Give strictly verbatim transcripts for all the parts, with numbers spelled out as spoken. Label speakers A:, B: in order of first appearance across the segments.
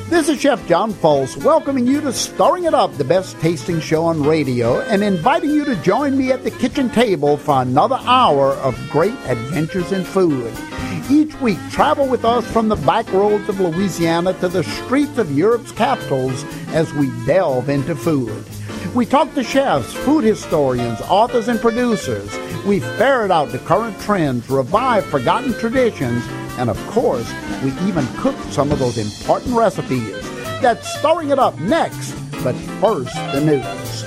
A: This is Chef John Folse welcoming you to Stirring It Up, the best tasting show on radio, and inviting you to join me at the kitchen table for another hour of great adventures in food. Each week, travel with us from the back roads of Louisiana to the streets of Europe's capitals as we delve into food. We talk to chefs, food historians, authors, and producers. We ferret out the current trends, revive forgotten traditions, and of course, we even cook some of those important recipes. That's Stirring It Up next, but first, the news.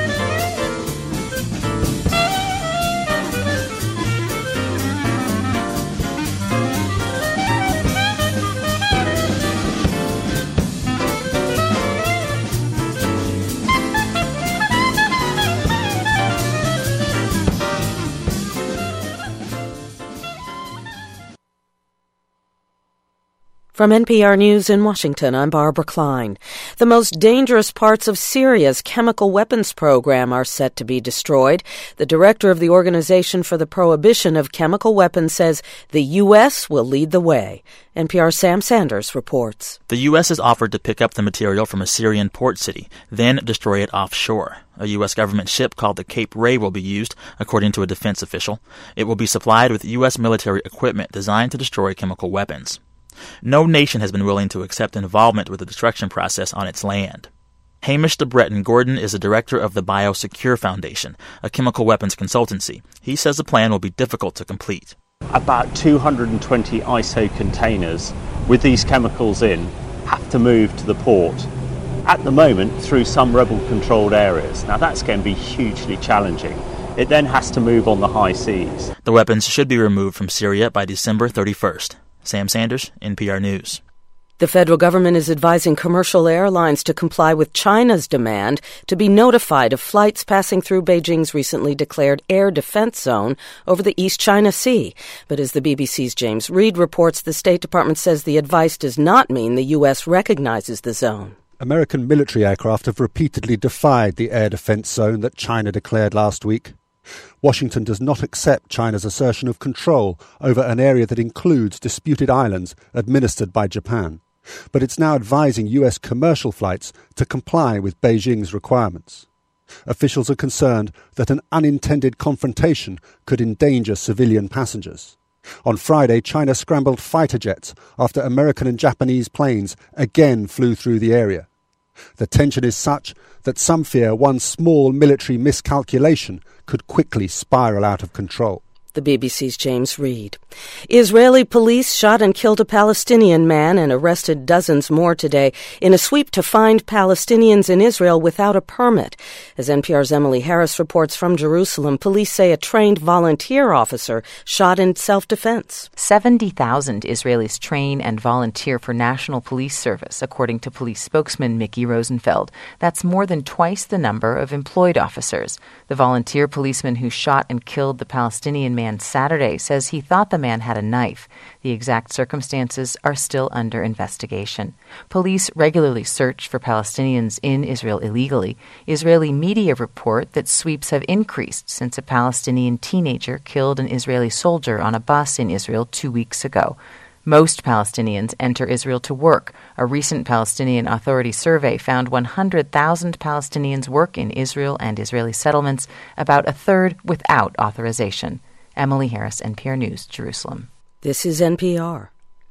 B: From N P R News in Washington, I'm Barbara Klein. The most dangerous parts of Syria's chemical weapons program are set to be destroyed. The director of the Organization for the Prohibition of Chemical Weapons says the U S will lead the way. N P R's Sam Sanders reports.
C: The U S has offered to pick up the material from a Syrian port city, then destroy it offshore. A U S government ship called the Cape Ray will be used, according to a defense official. It will be supplied with U S military equipment designed to destroy chemical weapons. No nation has been willing to accept involvement with the destruction process on its land. Hamish de Breton Gordon is the director of the Biosecure Foundation, a chemical weapons consultancy. He says the plan will be difficult to complete.
D: About two hundred twenty I S O containers with these chemicals in have to move to the port, at the moment through some rebel-controlled areas. Now that's going to be hugely challenging. It then has to move on the high seas.
C: The weapons should be removed from Syria by December thirty-first. Sam Sanders, N P R News.
B: The federal government is advising commercial airlines to comply with China's demand to be notified of flights passing through Beijing's recently declared air defense zone over the East China Sea. But as the B B C's James Reed reports, the State Department says the advice does not mean the U S recognizes the zone.
E: American military aircraft have repeatedly defied the air defense zone that China declared last week. Washington does not accept China's assertion of control over an area that includes disputed islands administered by Japan, but it's now advising U S commercial flights to comply with Beijing's requirements. Officials are concerned that an unintended confrontation could endanger civilian passengers. On Friday, China scrambled fighter jets after American and Japanese planes again flew through the area. The tension is such that some fear one small military miscalculation could quickly spiral out of control.
B: The B B C's James Reed. Israeli police shot and killed a Palestinian man and arrested dozens more today in a sweep to find Palestinians in Israel without a permit. As N P R's Emily Harris reports from Jerusalem, police say a trained volunteer officer shot in self-defense.
F: seventy thousand Israelis train and volunteer for National Police Service, according to police spokesman Mickey Rosenfeld. That's more than twice the number of employed officers. The volunteer policeman who shot and killed the Palestinian man Saturday says he thought the man had a knife. The exact circumstances are still under investigation. Police regularly search for Palestinians in Israel illegally. Israeli media report that sweeps have increased since a Palestinian teenager killed an Israeli soldier on a bus in Israel two weeks ago. Most Palestinians enter Israel to work. A recent Palestinian Authority survey found one hundred thousand Palestinians work in Israel and Israeli settlements, about a third without authorization. Emily Harris, N P R News, Jerusalem.
B: This is N P R.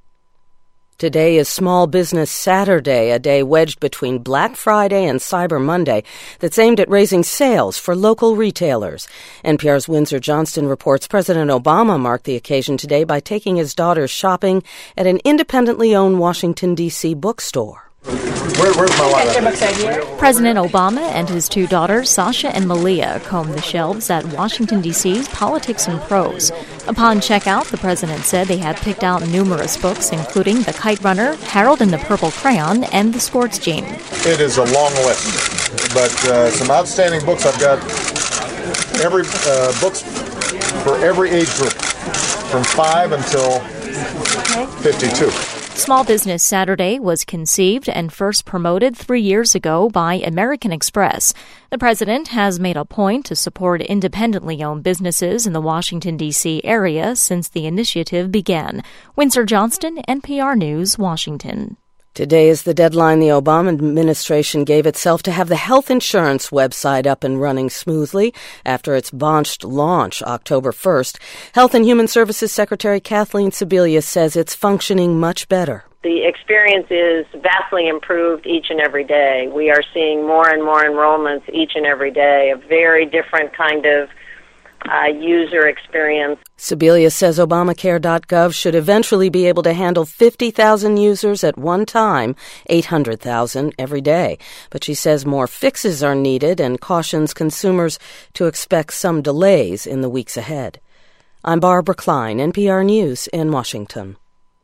B: Today is Small Business Saturday, a day wedged between Black Friday and Cyber Monday that's aimed at raising sales for local retailers. N P R's Windsor Johnston reports President Obama marked the occasion today by taking his daughters shopping at an independently owned Washington, D C bookstore.
G: Where, where's my wife? President Obama and his two daughters, Sasha and Malia, combed the shelves at Washington, D C's Politics and Prose. Upon checkout, the president said they had picked out numerous books, including The Kite Runner, Harold and the Purple Crayon, and The Sports Gene.
H: It is a long list, but uh, some outstanding books. I've got every uh, books for every age group, from five until fifty-two.
G: Small Business Saturday was conceived and first promoted three years ago by American Express. The president has made a point to support independently owned businesses in the Washington, D C area since the initiative began. Windsor Johnston, N P R News, Washington.
B: Today is the deadline the Obama administration gave itself to have the health insurance website up and running smoothly after its botched launch October first. Health and Human Services Secretary Kathleen Sebelius says it's functioning much better.
I: The experience is vastly improved each and every day. We are seeing more and more enrollments each and every day, a very different kind of uh, user experience.
B: Sebelius says Obamacare dot gov should eventually be able to handle fifty thousand users at one time, eight hundred thousand every day. But she says more fixes are needed and cautions consumers to expect some delays in the weeks ahead. I'm Barbara Klein, N P R News in Washington.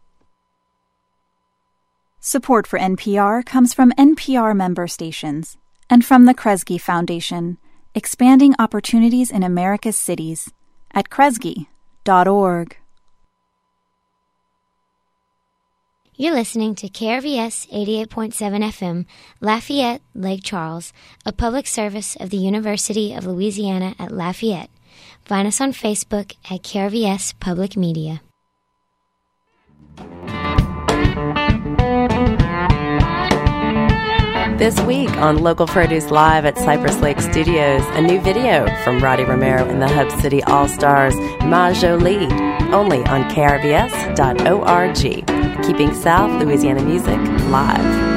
J: Support for N P R comes from N P R member stations and from the Kresge Foundation, expanding opportunities in America's cities at kresge dot org.
K: You're listening to K R V S eighty-eight point seven F M, Lafayette, Lake Charles, a public service of the University of Louisiana at Lafayette. Find us on Facebook at K R V S Public Media.
L: This week on Local Produce Live at Cypress Lake Studios, a new video from Roddy Romero and the Hub City All-Stars, Ma Jolie, only on K R V S dot org. Keeping South Louisiana music live.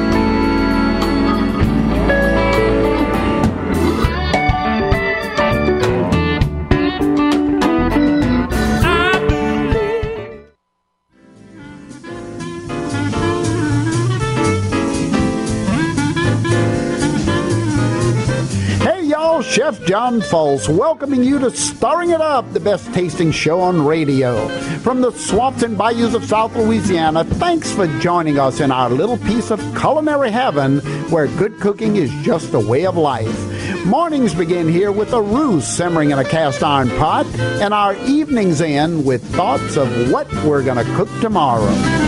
A: Chef John Folse welcoming you to Stirring It Up, the best tasting show on radio. From the swamps and bayous of South Louisiana, thanks for joining us in our little piece of culinary heaven where good cooking is just a way of life. Mornings begin here with a roux simmering in a cast iron pot, and our evenings end with thoughts of what we're going to cook tomorrow.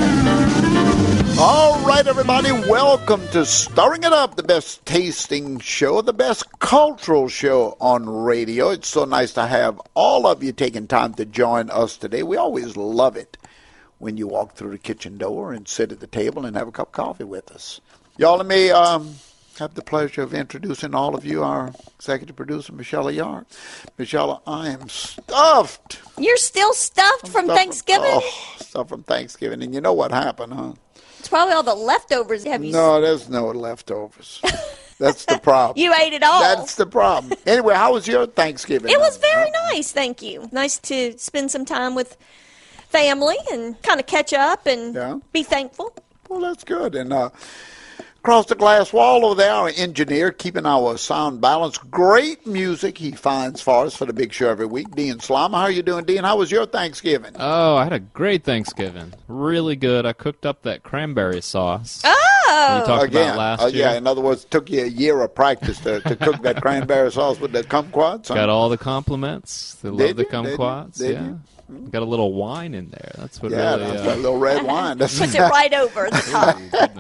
A: All right, everybody, welcome to Stirring It Up, the best tasting show, the best cultural show on radio. It's so nice to have all of you taking time to join us today. We always love it when you walk through the kitchen door and sit at the table and have a cup of coffee with us. Y'all, let me um, have the pleasure of introducing all of you our executive producer, Michelle Yard. Michelle, I am stuffed.
M: You're still stuffed
A: I'm
M: from
A: stuffed
M: Thanksgiving?
A: From, oh, stuffed from Thanksgiving. And you know what happened, huh?
M: It's probably all the leftovers. Have you
A: No, there's no leftovers. That's the problem.
M: You ate it all.
A: That's the problem. Anyway, how was your Thanksgiving?
M: It was very nice, thank you. Nice to spend some time with family and kind of catch up and
A: yeah.
M: be thankful.
A: Well, that's good. And uh, across the glass wall over there, our engineer keeping our sound balance. Great music he finds for us for the big show every week. Dean Slama, how are you doing, Dean? How was your Thanksgiving?
N: Oh, I had a great Thanksgiving. Really good. I cooked up that cranberry sauce.
M: Oh!
N: We talked
A: Again,
N: about last
A: uh,
N: year.
A: Yeah, in other words, it took you a year of practice to, to cook that cranberry sauce with the kumquats.
N: Got all the compliments. They love the kumquats.
A: Did
N: yeah.
A: You?
N: Got a little wine in there. That's what
A: yeah,
N: really...
A: that's
N: uh,
A: a little red wine. That's
M: puts it right over the top.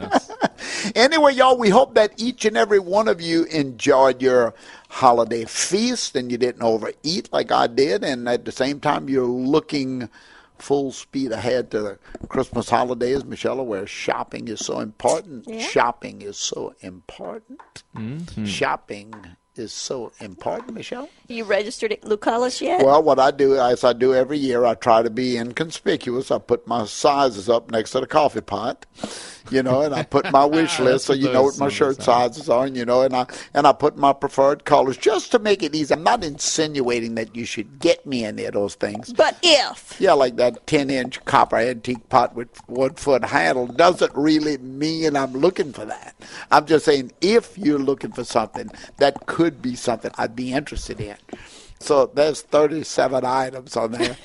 N: Oh,
A: anyway, y'all, we hope that each and every one of you enjoyed your holiday feast and you didn't overeat like I did, and at the same time you're looking full speed ahead to the Christmas holidays, Michelle, where shopping is so important.
M: Yeah.
A: Shopping is so important.
N: mm-hmm.
A: Shopping is so important, Michelle.
M: You registered at Lucullus yet?
A: Well, what I do, as I do every year, I try to be inconspicuous. I put my sizes up next to the coffee pot, you know, and I put my wish list so you know what my shirt sizes are, and you know, and I and I put my preferred colors just to make it easy. I'm not insinuating that you should get me any of those things.
M: But if.
A: Yeah, like that ten-inch copper antique pot with one-foot handle doesn't really mean I'm looking for that. I'm just saying if you're looking for something that could be something I'd be interested in. So there's thirty-seven items on there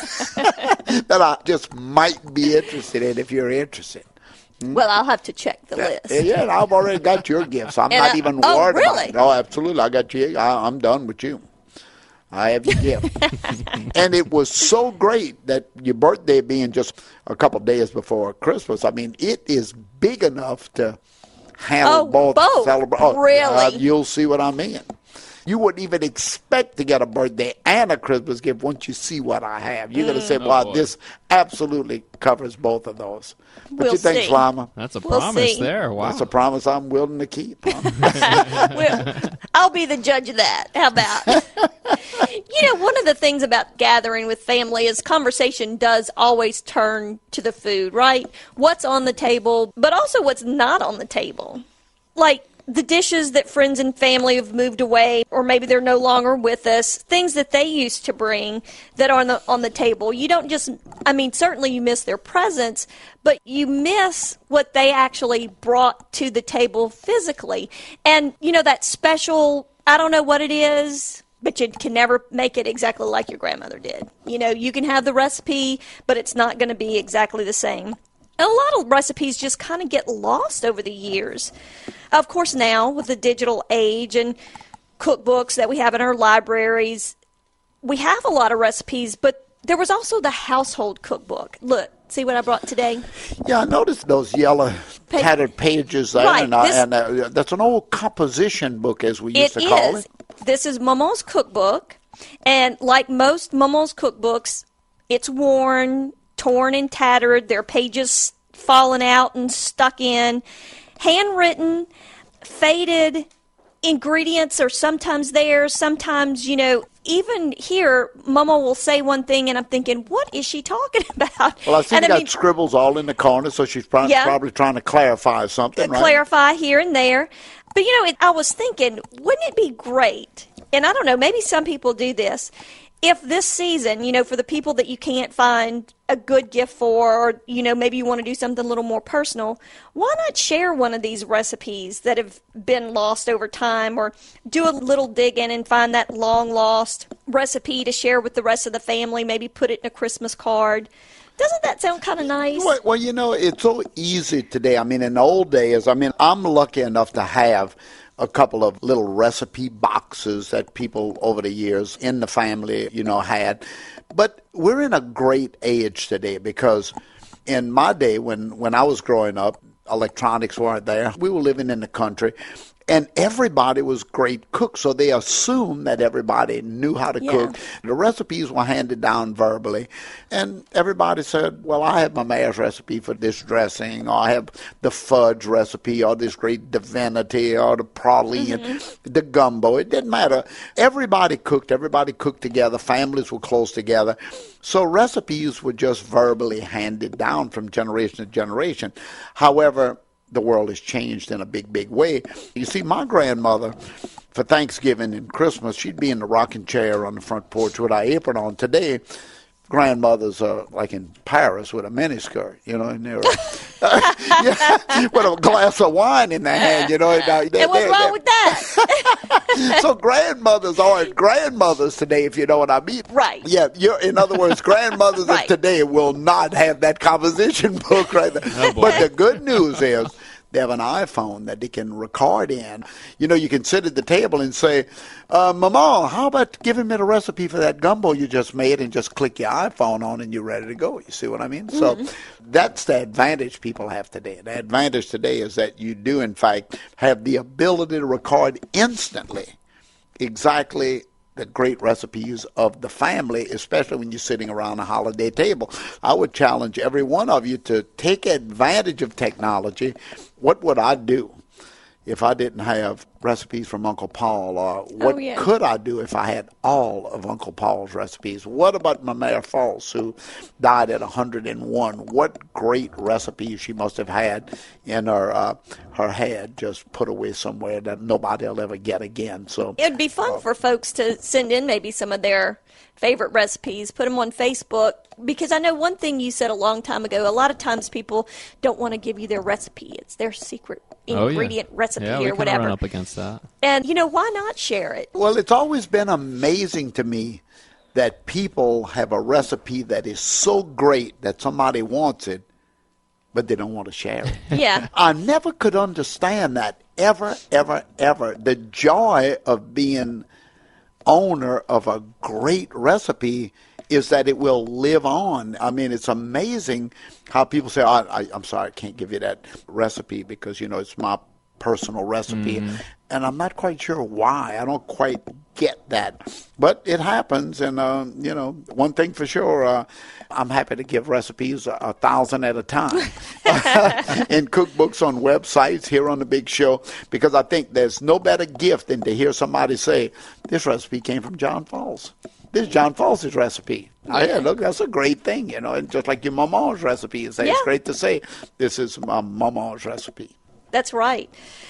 A: that, that I just might be interested in if you're interested. Hmm?
M: Well, I'll have to check the
A: yeah,
M: list.
A: Yeah, I've already got your gift, so I'm
M: and
A: not
M: I,
A: even
M: oh,
A: worried
M: really?
A: about it. Oh, absolutely. I got you. I, I'm done with you. I have your gift. And it was so great that your birthday being just a couple of days before Christmas, I mean, it is big enough to handle
M: oh,
A: both.
M: both.
A: Celebra- oh,
M: really?
A: uh, you'll see what I mean. You wouldn't even expect to get a birthday and a Christmas gift once you see what I have. You're mm. going to say, well, oh, this absolutely covers both of those. What
M: we'll
A: you think, Slama?
N: That's a
M: we'll
N: promise
M: see.
N: there. Wow.
A: That's a promise I'm willing to keep. Huh?
M: well, I'll be the judge of that. How about? You know, one of the things about gathering with family is conversation does always turn to the food, right? What's on the table, but also what's not on the table. Like the dishes that friends and family have moved away, or maybe they're no longer with us, things that they used to bring that are on the, on the table. You don't just, I mean, certainly you miss their presence, but you miss what they actually brought to the table physically. And, you know, that special, I don't know what it is, but you can never make it exactly like your grandmother did. You know, you can have the recipe, but it's not going to be exactly the same. And a lot of recipes just kind of get lost over the years. Of course, now with the digital age and cookbooks that we have in our libraries, we have a lot of recipes, but there was also the household cookbook. Look, see what I brought today?
A: Yeah, I noticed those yellow pa- tattered pages there,
M: right,
A: and, uh,
M: this,
A: and uh, that's an old composition book, as we used
M: it
A: to call
M: is.
A: it.
M: This is Maman's cookbook, and like most Maman's cookbooks, it's worn, torn and tattered. There are pages falling out and stuck in. Handwritten, faded ingredients are sometimes there. Sometimes, you know, even here, Mama will say one thing, and I'm thinking, what is she talking about?
A: Well, I see
M: and
A: you
M: I
A: got
M: mean,
A: scribbles all in the corner, so she's probably,
M: yeah,
A: probably trying to clarify something, right?
M: Clarify here and there. But, you know, it, I was thinking, wouldn't it be great, and I don't know, maybe some people do this, if this season, you know, for the people that you can't find a good gift for, or, you know, maybe you want to do something a little more personal, why not share one of these recipes that have been lost over time, or do a little digging and find that long-lost recipe to share with the rest of the family, maybe put it in a Christmas card. Doesn't that sound kind of nice?
A: Well, well, you know, it's so easy today. I mean, in the old days, I mean, I'm lucky enough to have a couple of little recipe boxes that people over the years in the family, you know, had. But we're in a great age today, because in my day, when, when I was growing up, electronics weren't there. We were living in the country, and everybody was great cooks, so they assumed that everybody knew how to yeah. cook. The recipes were handed down verbally, and everybody said, well, I have my mayor's recipe for this dressing, or I have the fudge recipe, or this great divinity, or the praline, mm-hmm. the gumbo. It didn't matter. Everybody cooked. Everybody cooked together. Families were close together. So recipes were just verbally handed down from generation to generation. However, the world has changed in a big, big way. You see, my grandmother, for Thanksgiving and Christmas, she'd be in the rocking chair on the front porch with her apron on. Today, grandmothers are like in Paris with a miniskirt, you know, and they're uh, yeah, with a glass of wine in their hand, you know. And, uh,
M: and what's wrong with that?
A: So grandmothers aren't grandmothers today, if you know what I mean.
M: Right.
A: Yeah, you're, in other words, grandmothers right. of today will not have that composition book right there. Oh, but the good news is, they have an iPhone that they can record in. You know, you can sit at the table and say, uh, Mama, how about giving me the recipe for that gumbo you just made, and just click your iPhone on and you're ready to go. You see what I mean? Mm-hmm. So that's the advantage people have today. The advantage today is that you do, in fact, have the ability to record instantly exactly the great recipes of the family, especially when you're sitting around a holiday table. I would challenge every one of you to take advantage of technology. What would I do if I didn't have recipes from Uncle Paul? Or what oh, yeah. could I do if I had all of Uncle Paul's recipes? What about my Mare False, who died at one hundred and one? What great recipes she must have had in her uh, her head, just put away somewhere that nobody will ever get again. So
M: it'd be fun uh, for folks to send in maybe some of their favorite recipes, put them on Facebook, because I know one thing you said a long time ago, a lot of times people don't want to give you their recipe. It's their secret ingredient
N: oh, yeah.
M: recipe
N: yeah,
M: or
N: we
M: whatever.
N: Run up against that.
M: And, you know, why not share it?
A: Well, it's always been amazing to me that people have a recipe that is so great that somebody wants it, but they don't want to share it.
M: Yeah.
A: I never could understand that, ever, ever, ever. The joy of being owner of a great recipe is that it will live on. I mean, it's amazing how people say, oh, I, I'm sorry, I can't give you that recipe because, you know, it's my personal recipe.
O: Mm-hmm.
A: And I'm not quite sure why. I don't quite get that. But it happens. And, uh, you know, one thing for sure, uh, I'm happy to give recipes a, a thousand at a time in cookbooks, on websites, here on the Big Show, because I think there's no better gift than to hear somebody say, this recipe came from John Falls. This is John Falls' recipe. Yeah. Oh, yeah, look, that's a great thing, you know, and just like your maman's recipe. You say, yeah. It's great to say, this is my maman's recipe.
M: That's right.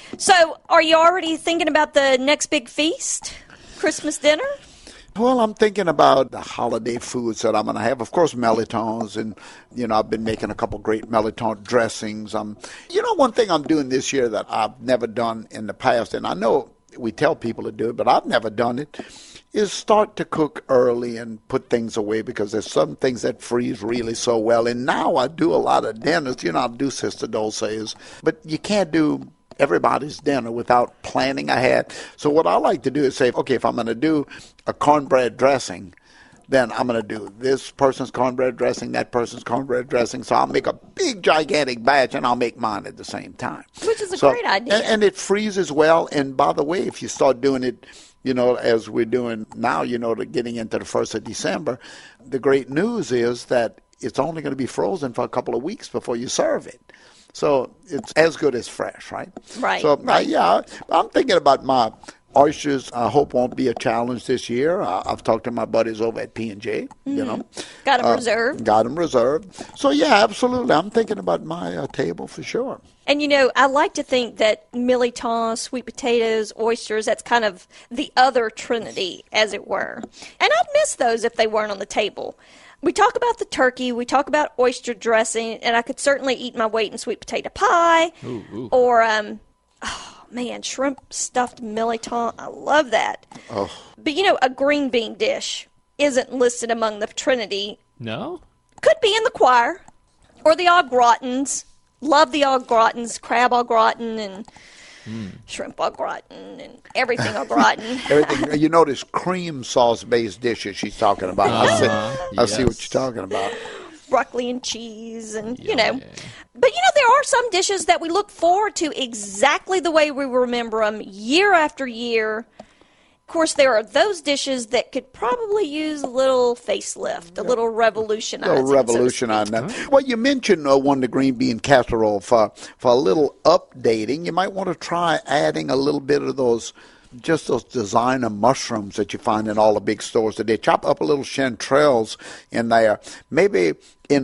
M: So are you already thinking about the next big feast, Christmas dinner?
A: Well, I'm thinking about the holiday foods that I'm going to have. Of course, melitons, and, you know, I've been making a couple great meliton dressings. Um, you know, one thing I'm doing this year that I've never done in the past, and I know we tell people to do it, but I've never done it, is start to cook early and put things away, because there's some things that freeze really so well. And now I do a lot of dinners. You know, I do Sister Dulce's, but you can't do everybody's dinner without planning ahead. So what I like to do is say, okay, if I'm going to do a cornbread dressing, then I'm going to do this person's cornbread dressing, that person's cornbread dressing. So I'll make a big, gigantic batch, and I'll make mine at the same time.
M: Which is a
A: so,
M: great idea.
A: And, and it freezes well. And by the way, if you start doing it, you know, as we're doing now, you know, to getting into the first of December, the great news is that it's only going to be frozen for a couple of weeks before you serve it. So it's as good as fresh, right?
M: Right.
A: So,
M: right.
A: Uh, yeah, I'm thinking about my oysters. I hope won't be a challenge this year. Uh, I've talked to my buddies over at P and J,
M: mm-hmm.
A: you know.
M: Got them
A: uh,
M: reserved.
A: Got them reserved. So, yeah, absolutely. I'm thinking about my uh, table for sure.
M: And, you know, I like to think that militons, sweet potatoes, oysters, that's kind of the other trinity, as it were. And I'd miss those if they weren't on the table. We talk about the turkey, we talk about oyster dressing, and I could certainly eat my weight in sweet potato pie.
N: Ooh, ooh.
M: Or, um, oh, man, shrimp stuffed militant. I love that.
A: Oh.
M: But, you know, a green bean dish isn't listed among the trinity.
N: No?
M: Could be in the choir. Or the au gratins. Love the au gratins, crab au gratin, and mm. shrimp au gratin, and everything au gratin.
A: Everything. You notice cream sauce-based dishes she's talking about. Uh-huh. I, see, I
N: yes.
A: see what you're talking about.
M: Broccoli and cheese, and,
N: yeah.
M: you know. But, you know, there are some dishes that we look forward to exactly the way we remember them year after year. Of course, there are those dishes that could probably use a little facelift, a little revolutionizing.
A: A little revolutionizing.
M: So
A: well, you mentioned uh, one, the green bean casserole. For, for a little updating, you might want to try adding a little bit of those, just those designer mushrooms that you find in all the big stores today. Chop up a little chanterelles in there. Maybe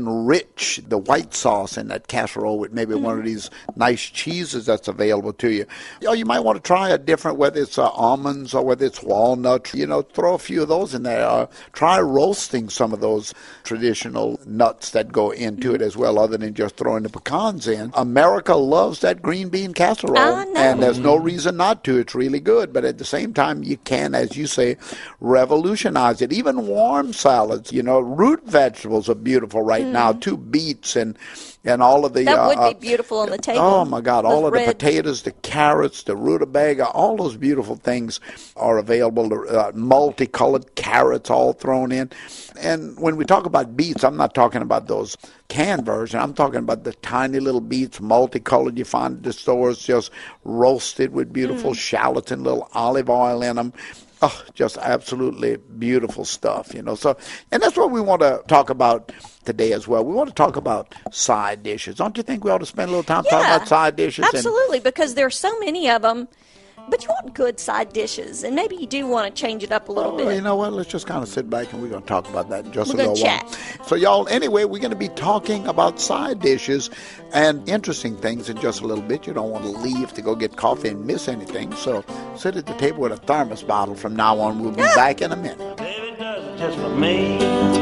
A: enrich the white sauce in that casserole with maybe mm-hmm. one of these nice cheeses that's available to you. Or you might want to try a different, whether it's uh, almonds or whether it's walnuts, you know, throw a few of those in there. Uh, try roasting some of those traditional nuts that go into it as well, other than just throwing the pecans in. America loves that green bean casserole,
M: I know.
A: and there's no reason not to. It's really good, but at the same time, you can, as you say, revolutionize it. Even warm salads, you know, root vegetables are beautiful right mm. now, too. Beets and and all of the
M: that would
A: uh,
M: be beautiful on the table.
A: Oh my God! All of
M: red.
A: the potatoes, the carrots, the rutabaga, all those beautiful things are available. Uh, multicolored carrots, all thrown in. And when we talk about beets, I'm not talking about those canned version. I'm talking about the tiny little beets, multicolored. You find at the stores, just roasted with beautiful mm. shallots and little olive oil in them. Oh, just absolutely beautiful stuff, you know. So, and that's what we want to talk about today as well. We want to talk about side dishes. Don't you think we ought to spend a little time
M: yeah,
A: talking about side dishes?
M: Absolutely, and, because there are so many of them. But you want good side dishes, and maybe you do want to change it up a little
A: oh,
M: bit.
A: You know what? Let's just kind of sit back, and we're going to talk about that in just
M: we're
A: a little
M: chat.
A: while. So, y'all, anyway, we're going to be talking about side dishes and interesting things in just a little bit. You don't want to leave to go get coffee and miss anything. So sit at the table with a thermos bottle from now on. We'll be yeah. back in a minute.
O: Baby does it just for me.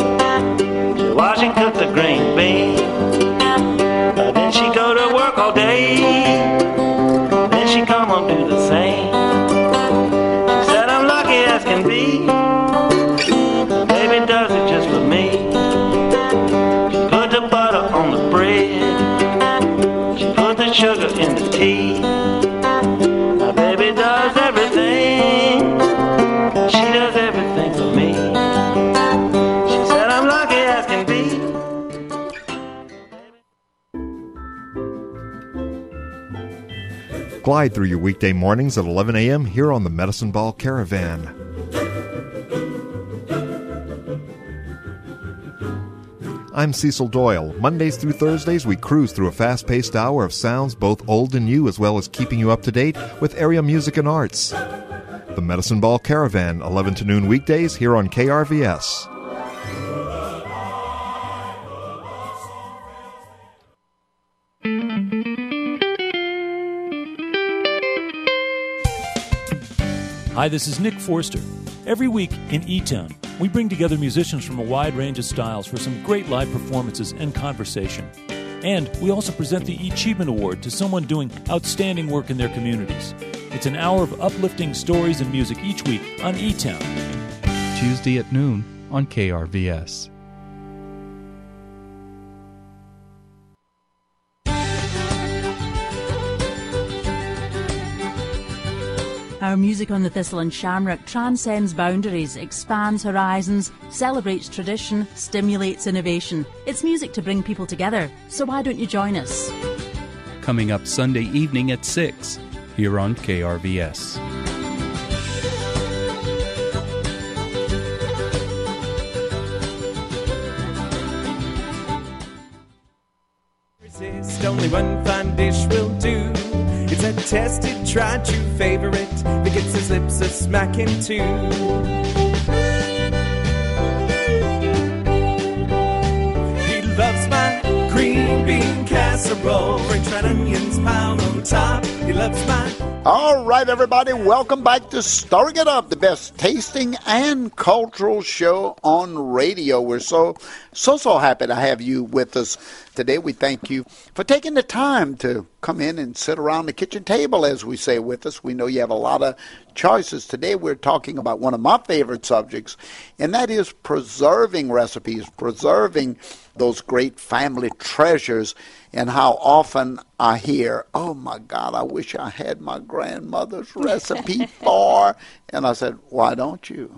O: She wash and cook the green beans. Uh, then she go to work all day. Then she come home do the same. She said I'm lucky as can be. Baby does it just for me. She put the butter on the bread. She put the sugar in the tea. My baby does everything. She does everything for me. She said I'm lucky as can be.
P: glide through your weekday mornings at eleven a.m. here on the Medicine Ball Caravan. I'm Cecil Doyle. Mondays through Thursdays, we cruise through a fast-paced hour of sounds both old and new, as well as keeping you up to date with area music and arts. The Medicine Ball Caravan, eleven to noon weekdays here on K R V S.
Q: Hi, this is Nick Forster. Every week in E-Town, we bring together musicians from a wide range of styles for some great live performances and conversation. And we also present the E-Achievement Award to someone doing outstanding work in their communities. It's an hour of uplifting stories and music each week on E-Town.
R: Tuesday at noon on K R V S.
S: Our music on the Thistle and Shamrock transcends boundaries, expands horizons, celebrates tradition, stimulates innovation. It's music to bring people together, so why don't you join us?
R: Coming up Sunday evening at six, here on K R V S.
T: Resist, only one fine dish will do. It's a tested, tried, true favorite that gets his lips a smacking too. He loves my green bean casserole, French fried onions piled on top. He loves my...
A: All right, everybody, welcome back to Stirring It Up, the best tasting and cultural show on radio. We're so, so, so happy to have you with us today. We thank you for taking the time to come in and sit around the kitchen table, as we say, with us. We know you have a lot of choices. Today we're talking about one of my favorite subjects, and that is preserving recipes, preserving those great family treasures, and how often I hear, oh, my God, I wish I had my grandmother's recipe for. And I said, why don't you?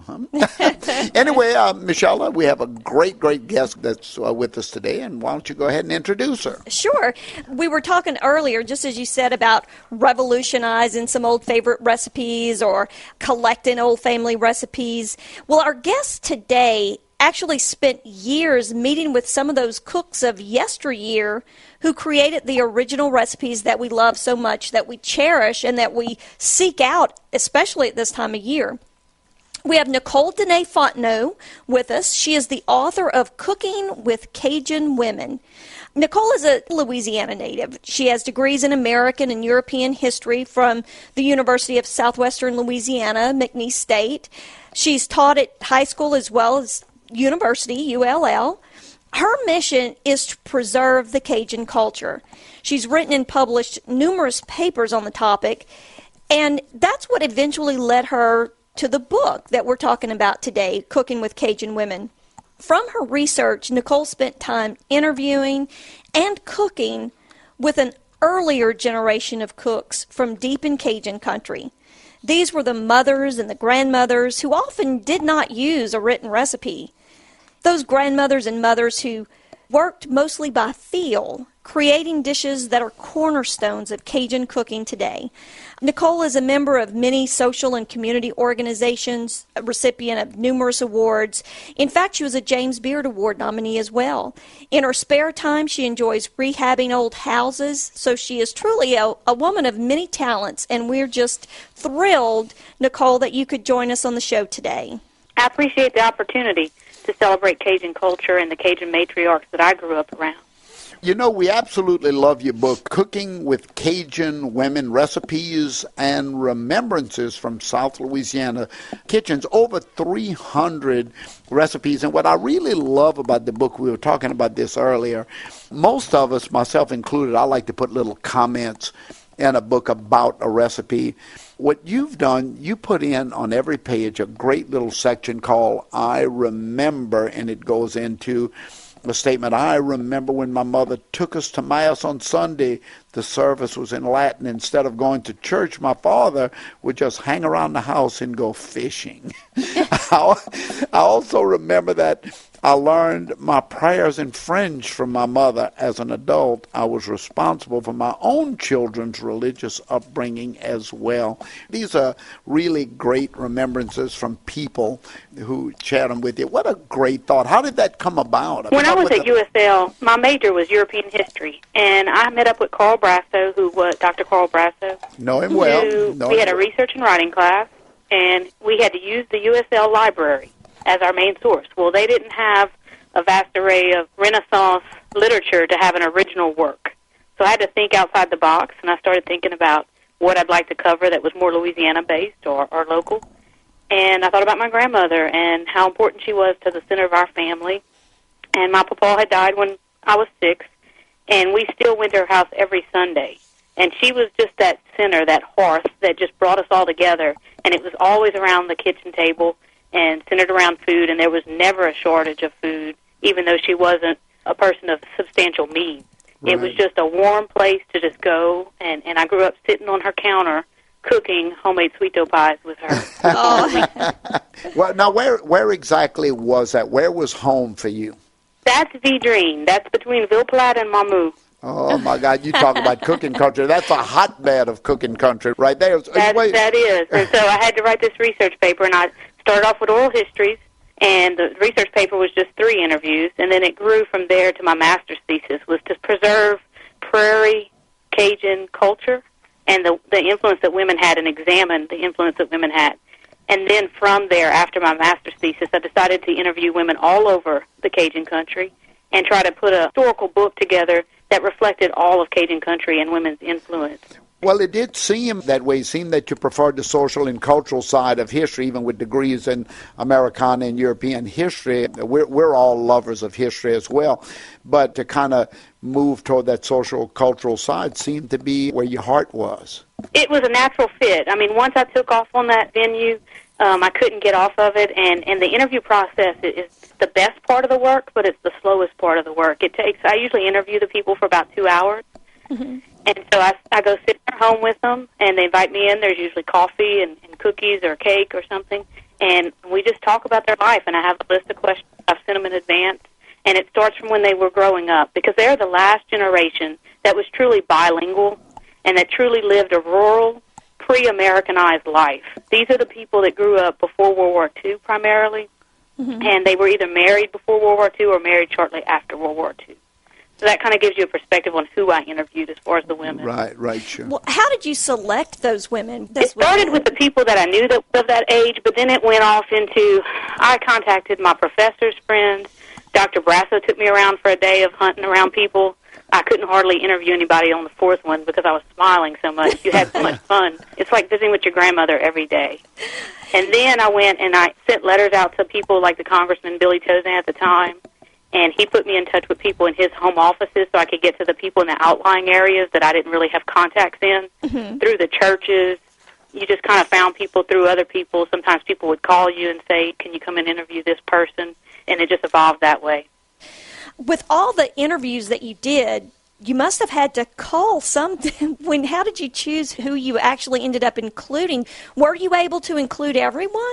A: Anyway, uh, Michelle, we have a great, great guest that's uh, with us today, and why don't you go ahead and introduce her?
M: Sure. We were talking earlier, just as you said, about revolutionizing some old favorite recipes or collecting old family recipes. Well, our guest today actually spent years meeting with some of those cooks of yesteryear who created the original recipes that we love so much, that we cherish, and that we seek out, especially at this time of year. We have Nicole Dene Fontenot with us. She is the author of Cooking with Cajun Women. Nicole is a Louisiana native. She has degrees in American and European history from the University of Southwestern Louisiana, McNeese State. She's taught at high school as well as university, U L L. Her mission is to preserve the Cajun culture. She's written and published numerous papers on the topic, and that's what eventually led her to the book that we're talking about today, Cooking with Cajun Women. From her research, Nicole spent time interviewing and cooking with an earlier generation of cooks from deep in Cajun country. These were the mothers and the grandmothers who often did not use a written recipe. Those grandmothers and mothers who worked mostly by feel, creating dishes that are cornerstones of Cajun cooking today. Nicole is a member of many social and community organizations, a recipient of numerous awards. In fact, she was a James Beard Award nominee as well. In her spare time, she enjoys rehabbing old houses, so she is truly a, a woman of many talents, and we're just thrilled, Nicole, that you could join us on the show today.
U: I appreciate the opportunity to celebrate Cajun culture and the Cajun matriarchs that I grew up around.
A: You know, we absolutely love your book, Cooking with Cajun Women, Recipes and Remembrances from South Louisiana Kitchens. Over three hundred recipes. And what I really love about the book, we were talking about this earlier, most of us, myself included, I like to put little comments in a book about a recipe. What you've done, you put in on every page a great little section called I Remember, and it goes into a statement. I remember when my mother took us to Mass on Sunday, the service was in Latin. Instead of going to church, my father would just hang around the house and go fishing. I also remember that I learned my prayers in French from my mother. As an adult, I was responsible for my own children's religious upbringing as well. These are really great remembrances from people who chat them with you. What a great thought. How did that come about? I
U: When
A: mean,
U: I was
A: what
U: at U S L, my major was European history, and I met up with Carl Brasso, who was Doctor Carl Brasso.
A: Know him well.
U: Who,
A: Know
U: we
A: him
U: had a
A: well.
U: research and writing class, and we had to use the U S L library as our main source. Well, they didn't have a vast array of Renaissance literature to have an original work. So I had to think outside the box, and I started thinking about what I'd like to cover that was more Louisiana-based or, or local. And I thought about my grandmother and how important she was to the center of our family. And my papa had died when I was six, and we still went to her house every Sunday. And she was just that center, that hearth that just brought us all together. And it was always around the kitchen table and centered around food, and there was never a shortage of food, even though she wasn't a person of substantial means. Right. It was just a warm place to just go, and, and I grew up sitting on her counter cooking homemade sweet dough pies with her.
A: Oh. Well, now, where where exactly was that? Where was home for you?
U: That's Vidrine. That's between Ville Platte and Mamou.
A: Oh, my God, you talk about cooking country. That's a hotbed of cooking country right there.
U: That, that is. And so I had to write this research paper, and I started off with oral histories, and the research paper was just three interviews, and then it grew from there to my master's thesis, was to preserve prairie Cajun culture and the, the influence that women had, and examine the influence that women had. And then from there, after my master's thesis, I decided to interview women all over the Cajun country and try to put a historical book together that reflected all of Cajun country and women's influence.
A: Well, it did seem that way. It seemed that you preferred the social and cultural side of history, even with degrees in Americana and European history. We're, we're all lovers of history as well. But to kind of move toward that social, cultural side seemed to be where your heart was.
U: It was a natural fit. I mean, once I took off on that venue, um, I couldn't get off of it. And, and the interview process is the best part of the work, but it's the slowest part of the work. It takes, I usually interview the people for about two hours. Mm-hmm. And so I, I go sit in their home with them, and they invite me in. There's usually coffee and, and cookies or cake or something, and we just talk about their life, and I have a list of questions I've sent them in advance, and it starts from when they were growing up, because they're the last generation that was truly bilingual and that truly lived a rural, pre-Americanized life. These are the people that grew up before World War Two primarily, mm-hmm. and they were either married before World War Two or married shortly after World War Two. So that kind of gives you a perspective on who I interviewed as far as the women.
A: Right, right, sure.
M: Well, how did you select those women? Those
U: it started
M: women?
U: with the people that I knew that of that age, but then it went off into, I contacted my professor's friends. Doctor Brasso took me around for a day of hunting around people. I couldn't hardly interview anybody on the fourth one because I was smiling so much. You had so much fun. It's like visiting with your grandmother every day. And then I went and I sent letters out to people like the Congressman Billy Tozan at the time. And he put me in touch with people in his home offices so I could get to the people in the outlying areas that I didn't really have contacts in, mm-hmm. through the churches. You just kind of found people through other people. Sometimes people would call you and say, can you come and interview this person? And it just evolved that way.
M: With all the interviews that you did, you must have had to call some. When, how did you choose who you actually ended up including? Were you able to include everyone?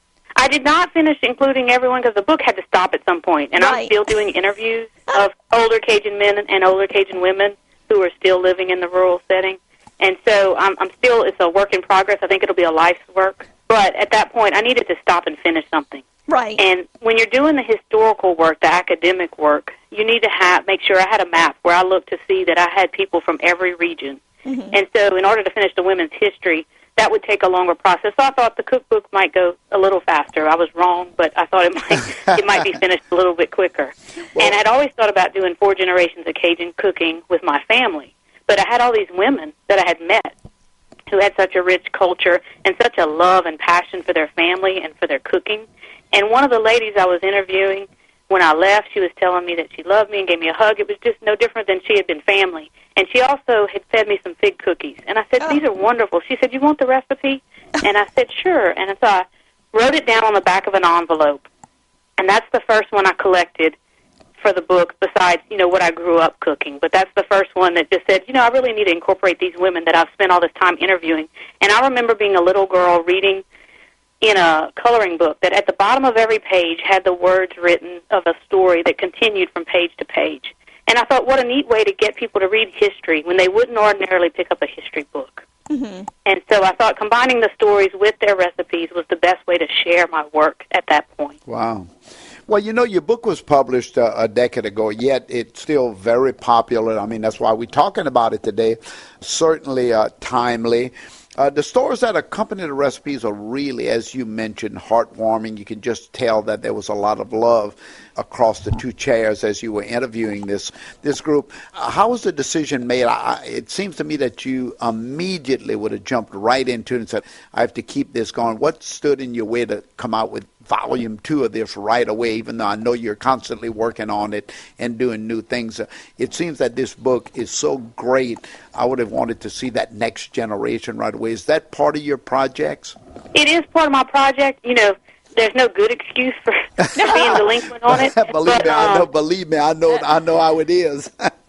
U: I did not finish including everyone because the book had to stop at some point, and right. I'm still doing interviews of older Cajun men and older Cajun women who are still living in the rural setting. And so I'm, I'm still, it's a work in progress. I think it'll be a life's work. But at that point, I needed to stop and finish something.
M: Right.
U: And when you're doing the historical work, the academic work, you need to have make sure I had a map where I looked to see that I had people from every region. Mm-hmm. And so in order to finish the women's history, that would take a longer process. So I thought the cookbook might go a little faster. I was wrong, but I thought it might it might be finished a little bit quicker. Well, and I'd always thought about doing four generations of Cajun cooking with my family. But I had all these women that I had met who had such a rich culture and such a love and passion for their family and for their cooking. And one of the ladies I was interviewing, when I left, she was telling me that she loved me and gave me a hug. It was just no different than she had been family. And she also had fed me some fig cookies. And I said, these are wonderful. She said, you want the recipe? And I said, sure. And so I wrote it down on the back of an envelope. And that's the first one I collected for the book, besides, you know, what I grew up cooking. But that's the first one that just said, you know, I really need to incorporate these women that I've spent all this time interviewing. And I remember being a little girl reading in a coloring book that at the bottom of every page had the words written of a story that continued from page to page. And I thought, what a neat way to get people to read history when they wouldn't ordinarily pick up a history book.
M: Mm-hmm.
U: And so I thought combining the stories with their recipes was the best way to share my work at that point.
A: Wow. Well, you know, your book was published uh, a decade ago, yet it's still very popular. I mean, that's why we're talking about it today. Certainly uh, timely. Uh, the stories that accompany the recipes are really, as you mentioned, heartwarming. You can just tell that there was a lot of love across the two chairs as you were interviewing this this group. Uh, how was the decision made? I, it seems to me that you immediately would have jumped right into it and said, I have to keep this going. What stood in your way to come out with volume two of this right away, even though I know you're constantly working on it and doing new things? Uh, it seems that this book is so great, I would have wanted to see that next generation right away. Is that part of your projects?
U: It is part of my project. You know, there's no good excuse for, for being delinquent on it.
A: believe
U: but,
A: me,
U: um,
A: I know. Believe me, I know. I know how it is.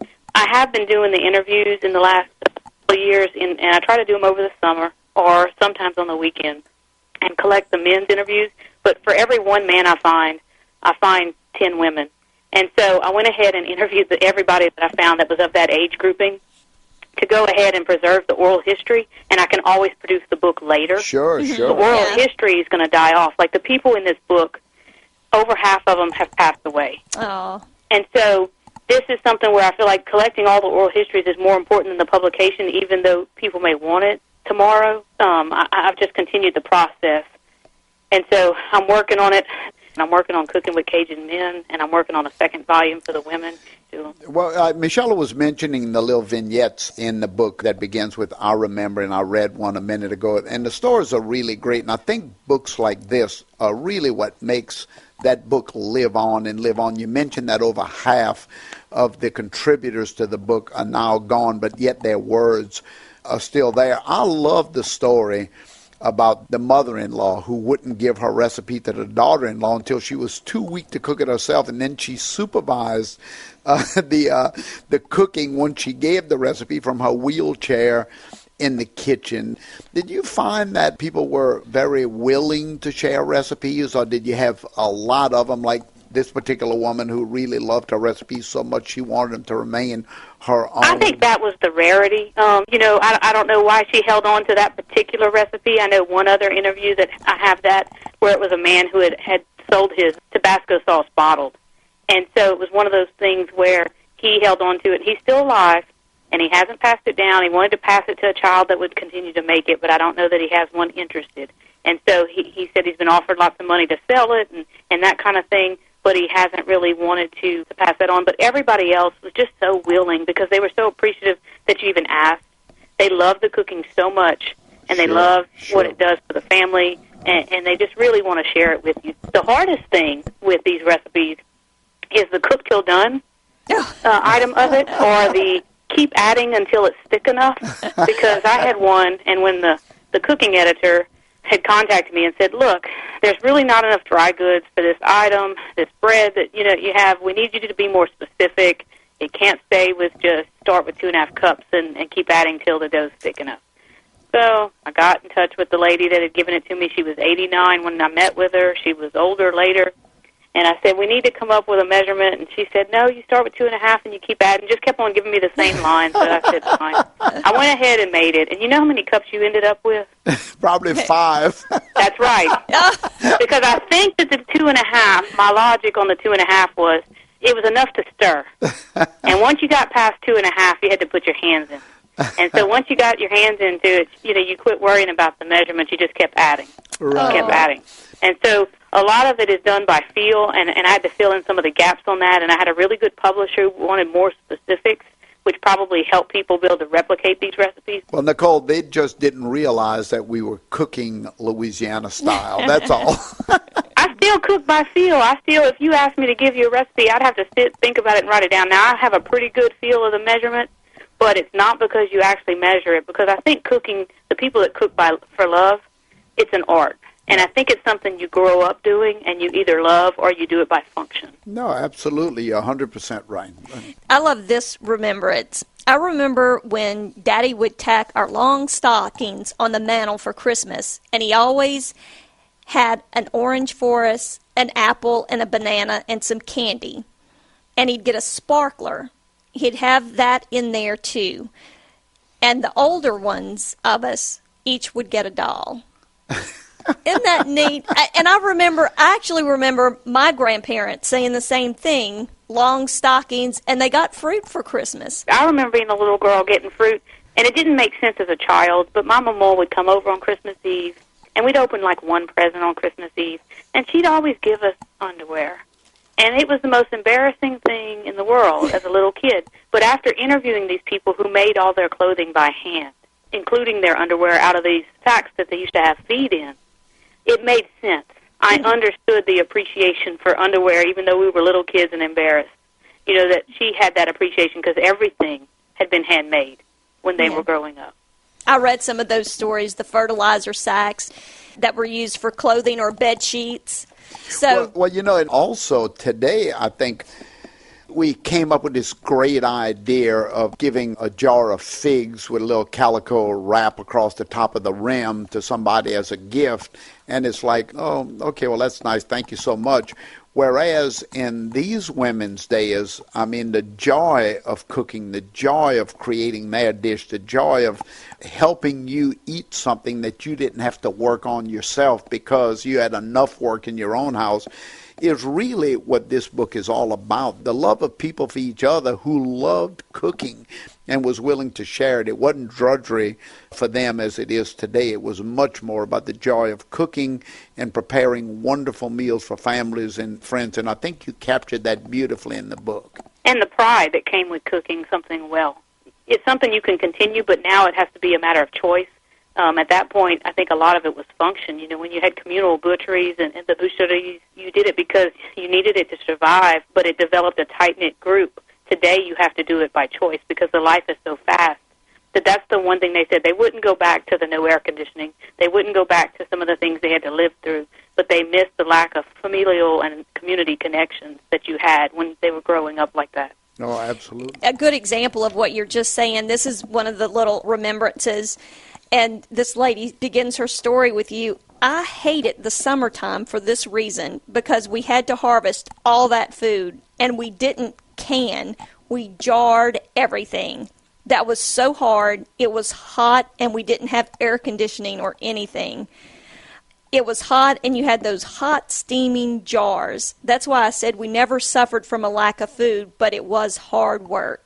U: I have been doing the interviews in the last couple of years, in, and I try to do them over the summer or sometimes on the weekend, and collect the men's interviews. But for every one man I find, I find ten women. And so I went ahead and interviewed the, everybody that I found that was of that age grouping to go ahead and preserve the oral history, and I can always produce the book later.
A: Sure, sure.
U: The oral
M: Yeah.
U: history is going to die off. Like the people in this book, over half of them have passed away.
M: Oh.
U: And so this is something where I feel like collecting all the oral histories is more important than the publication, even though people may want it tomorrow. Um, I, I've just continued the process. And so I'm working on it. And I'm working on Cooking with Cajun Men, and I'm working on a second volume for the women. Too.
A: Well, uh, Michelle was mentioning the little vignettes in the book that begins with I remember, and I read one a minute ago. And the stories are really great. And I think books like this are really what makes that book live on and live on. You mentioned that over half of the contributors to the book are now gone, but yet their words are still there. I love the story about the mother-in-law who wouldn't give her recipe to the daughter-in-law until she was too weak to cook it herself, and then she supervised uh, the uh, the cooking when she gave the recipe from her wheelchair in the kitchen. Did you find that people were very willing to share recipes, or did you have a lot of them, like this particular woman who really loved her recipes so much she wanted them to remain her own?
U: I think that was the rarity. Um, you know, I, I don't know why she held on to that particular recipe. I know one other interview that I have that where it was a man who had, had sold his Tabasco sauce bottled. And so it was one of those things where he held on to it. He's still alive, and he hasn't passed it down. He wanted to pass it to a child that would continue to make it, but I don't know that he has one interested. And so he, he said he's been offered lots of money to sell it and, and that kind of thing, but he hasn't really wanted to, to pass that on. But everybody else was just so willing because they were so appreciative that you even asked. They love the cooking so much, and they
A: Sure,
U: love
A: sure.
U: what it does for the family, and, and they just really want to share it with you. The hardest thing with these recipes is the cook till done uh, item of it, or the keep adding until it's thick enough, because I had one, and when the, the cooking editor had contacted me and said, look, there's really not enough dry goods for this item, this bread that you know you have. We need you to be more specific. It can't stay with just start with two and a half cups and, and keep adding till the dough's thick enough. So I got in touch with the lady that had given it to me. She was eighty-nine when I met with her. She was older later. And I said, we need to come up with a measurement. And she said, no, you start with two and a half and you keep adding. Just kept on giving me the same line. So I said, fine. I went ahead and made it. And you know how many cups you ended up with?
A: Probably five.
U: That's right. Because I think that the two and a half, my logic on the two and a half was, it was enough to stir. And once you got past two and a half, you had to put your hands in. And so once you got your hands into it, you know, you quit worrying about the measurements. You just kept adding.
A: Right.
U: Kept adding. And so a lot of it is done by feel, and, and I had to fill in some of the gaps on that, and I had a really good publisher who wanted more specifics, which probably helped people be able to replicate these recipes.
A: Well, Nicole, they just didn't realize that we were cooking Louisiana style. That's all.
U: I still cook by feel. I still, if you asked me to give you a recipe, I'd have to sit, think about it, and write it down. Now, I have a pretty good feel of the measurement, but it's not because you actually measure it, because I think cooking, the people that cook by for love, it's an art. And I think it's something you grow up doing, and you either love or you do it by function.
A: No, absolutely. You're one hundred percent right.
M: I love this remembrance. I remember when Daddy would tack our long stockings on the mantle for Christmas, and he always had an orange for us, an apple, and a banana, and some candy. And he'd get a sparkler. He'd have that in there, too. And the older ones of us each would get a doll. Isn't that neat? I, and I remember, I actually remember my grandparents saying the same thing, long stockings, and they got fruit for Christmas.
U: I remember being a little girl getting fruit, and it didn't make sense as a child, but my mama would come over on Christmas Eve, and we'd open like one present on Christmas Eve, and she'd always give us underwear. And it was the most embarrassing thing in the world as a little kid. But after interviewing these people who made all their clothing by hand, including their underwear out of these sacks that they used to have feed in, it made sense. I understood the appreciation for underwear, even though we were little kids and embarrassed. You know, that she had that appreciation because everything had been handmade when they
M: Yeah.
U: were growing up.
M: I read some of those stories, the fertilizer sacks that were used for clothing or bed sheets. So,
A: well, well, you know, and also today, I think we came up with this great idea of giving a jar of figs with a little calico wrap across the top of the rim to somebody as a gift. And it's like, oh, okay, well, that's nice. Thank you so much. Whereas in these women's days, I mean, the joy of cooking, the joy of creating their dish, the joy of helping you eat something that you didn't have to work on yourself because you had enough work in your own house, is really what this book is all about. The love of people for each other who loved cooking and was willing to share it. It wasn't drudgery for them as it is today. It was much more about the joy of cooking and preparing wonderful meals for families and friends. And I think you captured that beautifully in the book.
U: And the pride that came with cooking something well. It's something you can continue, but now it has to be a matter of choice. Um, at that point, I think a lot of it was function. You know, when you had communal butcheries and, and the boucheries, you did it because you needed it to survive, but it developed a tight-knit group. Today, you have to do it by choice because the life is so fast. That that's the one thing they said. They wouldn't go back to the no air conditioning. They wouldn't go back to some of the things they had to live through, but they missed the lack of familial and community connections that you had when they were growing up like that.
A: No, absolutely.
M: a good example of what you're just saying, this is one of the little remembrances. And this lady begins her story with you. I hated the summertime for this reason, because we had to harvest all that food, and we didn't can. We jarred everything. That was so hard. It was hot, and we didn't have air conditioning or anything. It was hot, and you had those hot, steaming jars. That's why I said we never suffered from a lack of food, but it was hard work.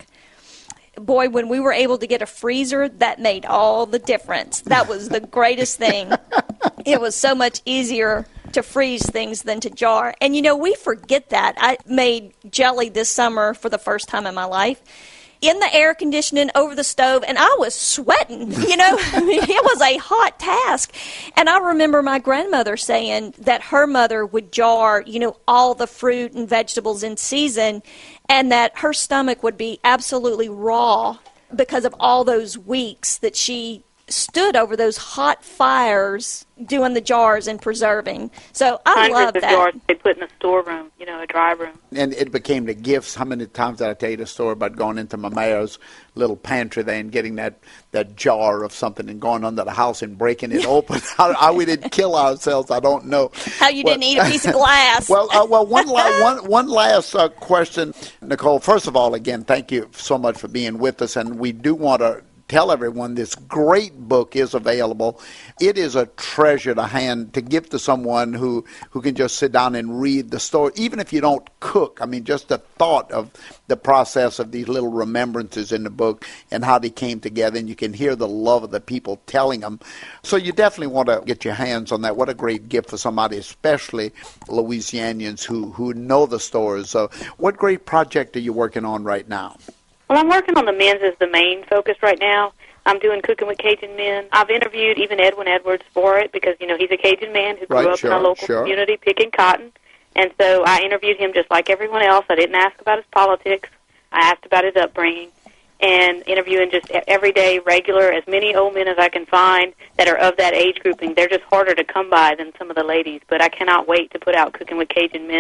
M: Boy, when we were able to get a freezer, that made all the difference. That was the greatest thing. It was so much easier to freeze things than to jar. And, you know, we forget that. I made jelly this summer for the first time in my life in the air conditioning over the stove, and I was sweating, you know. I mean, it was a hot task. And I remember my grandmother saying that her mother would jar, you know, all the fruit and vegetables in season, and that her stomach would be absolutely raw because of all those weeks that she stood over those hot fires doing the jars and preserving. So I
U: Hundreds love of that. jars they put in a storeroom, you know, a dry room.
A: And it became the gifts. How many times did I tell you the story about going into my mayor's little pantry there and getting that, that jar of something and going under the house and breaking it open? How, how we didn't kill ourselves, I don't know.
M: How you
A: well,
M: didn't eat a piece of glass.
A: well, uh, well, one, la- one, one last uh, question, Nicole. First of all, again, thank you so much for being with us. And we do want to tell everyone this great book is available. It is a treasure to hand to give to someone who, who can just sit down and read the story, even if you don't cook. I mean, just the thought of the process of these little remembrances in the book and how they came together, and you can hear the love of the people telling them. So you definitely want to get your hands on that. What a great gift for somebody, especially Louisianians who, who know the stories. So what great project are you working on right now?
U: Well, I'm working on the men's as the main focus right now. I'm doing Cooking with Cajun Men. I've interviewed even Edwin Edwards for it because, you know, he's a Cajun man who grew
A: right,
U: up
A: sure,
U: in our local
A: sure.
U: community picking cotton. And so I interviewed him just like everyone else. I didn't ask about his politics. I asked about his upbringing. And interviewing just everyday, regular, as many old men as I can find that are of that age grouping. They're just harder to come by than some of the ladies. But I cannot wait to put out Cooking with Cajun Men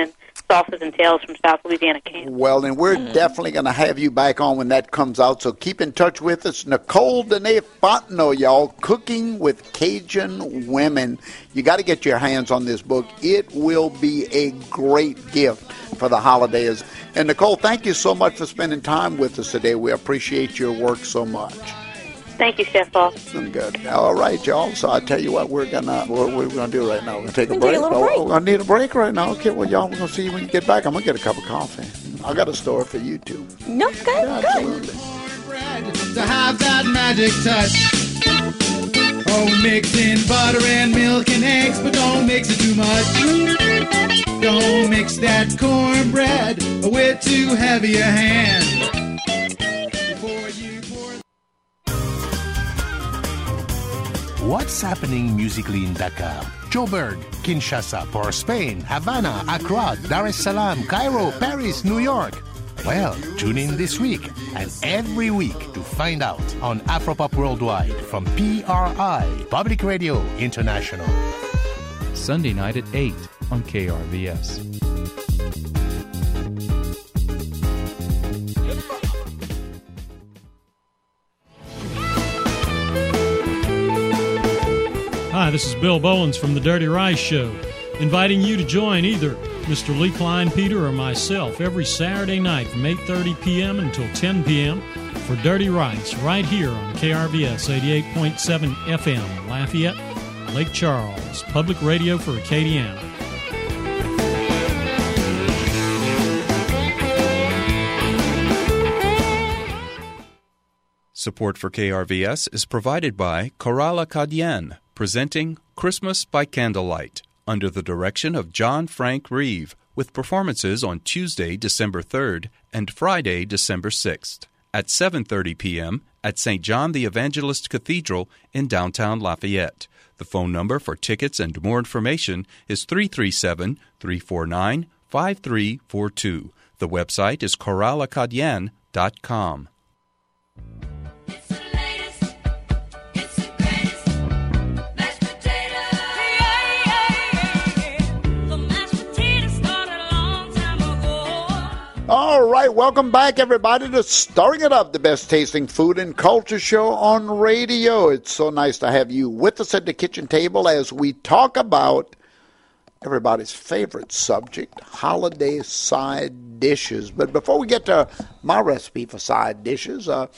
U: sauces and tales from South Louisiana Camp.
A: Well, then we're mm. definitely going to have you back on when that comes out, so keep in touch with us. Nicole Dene Fontenot, y'all, Cooking with Cajun Women. You got to get your hands on this book. It will be a great gift for the holidays. And Nicole, thank you so much for spending time with us today. We appreciate your work so much.
U: Thank you, Chef Paul.
A: Good. All right, y'all. So I tell you what, we're gonna what we're gonna do right now. We're gonna take a break.
M: Take a little break.
A: Oh, we're gonna need a break right now. Okay, well, y'all, we're gonna see you when you get back. I'm gonna get a cup of coffee. I got a story for you too.
M: No, good,
A: yeah,
M: good.
A: Absolutely.
T: To have that magic touch. Oh, mixing butter and milk and eggs, but don't mix it too much. Don't mix that cornbread with too heavy a hand. Before you pour.
D: What's happening musically in Dakar, Joburg, Kinshasa, Port Spain, Havana, Accra, Dar es Salaam, Cairo, Paris, New York? Well, tune in this week and every week to find out on Afropop Worldwide from P R I, Public Radio International.
R: Sunday night at eight on K R V S.
V: Hi, this is Bill Bowens from The Dirty Rice Show, inviting you to join either Mister Lee Klein Peter or myself every Saturday night from eight thirty p.m. until ten p.m. for Dirty Rice right here on K R V S eighty-eight point seven F M, Lafayette, Lake Charles, public radio for Acadiana.
R: Support for K R V S is provided by Chorale Acadienne, presenting Christmas by Candlelight, under the direction of John Frank Reeve, with performances on Tuesday, December third and Friday, December sixth, at seven thirty p.m. at Saint John the Evangelist Cathedral in downtown Lafayette. The phone number for tickets and more information is three three seven, three four nine, five three four two. The website is chorale acadienne dot com.
A: All right, welcome back, everybody, to Stirring It Up, the best tasting food and culture show on radio. It's so nice to have you with us at the kitchen table as we talk about everybody's favorite subject, holiday side dishes. But before we get to my recipe for side dishes, uh,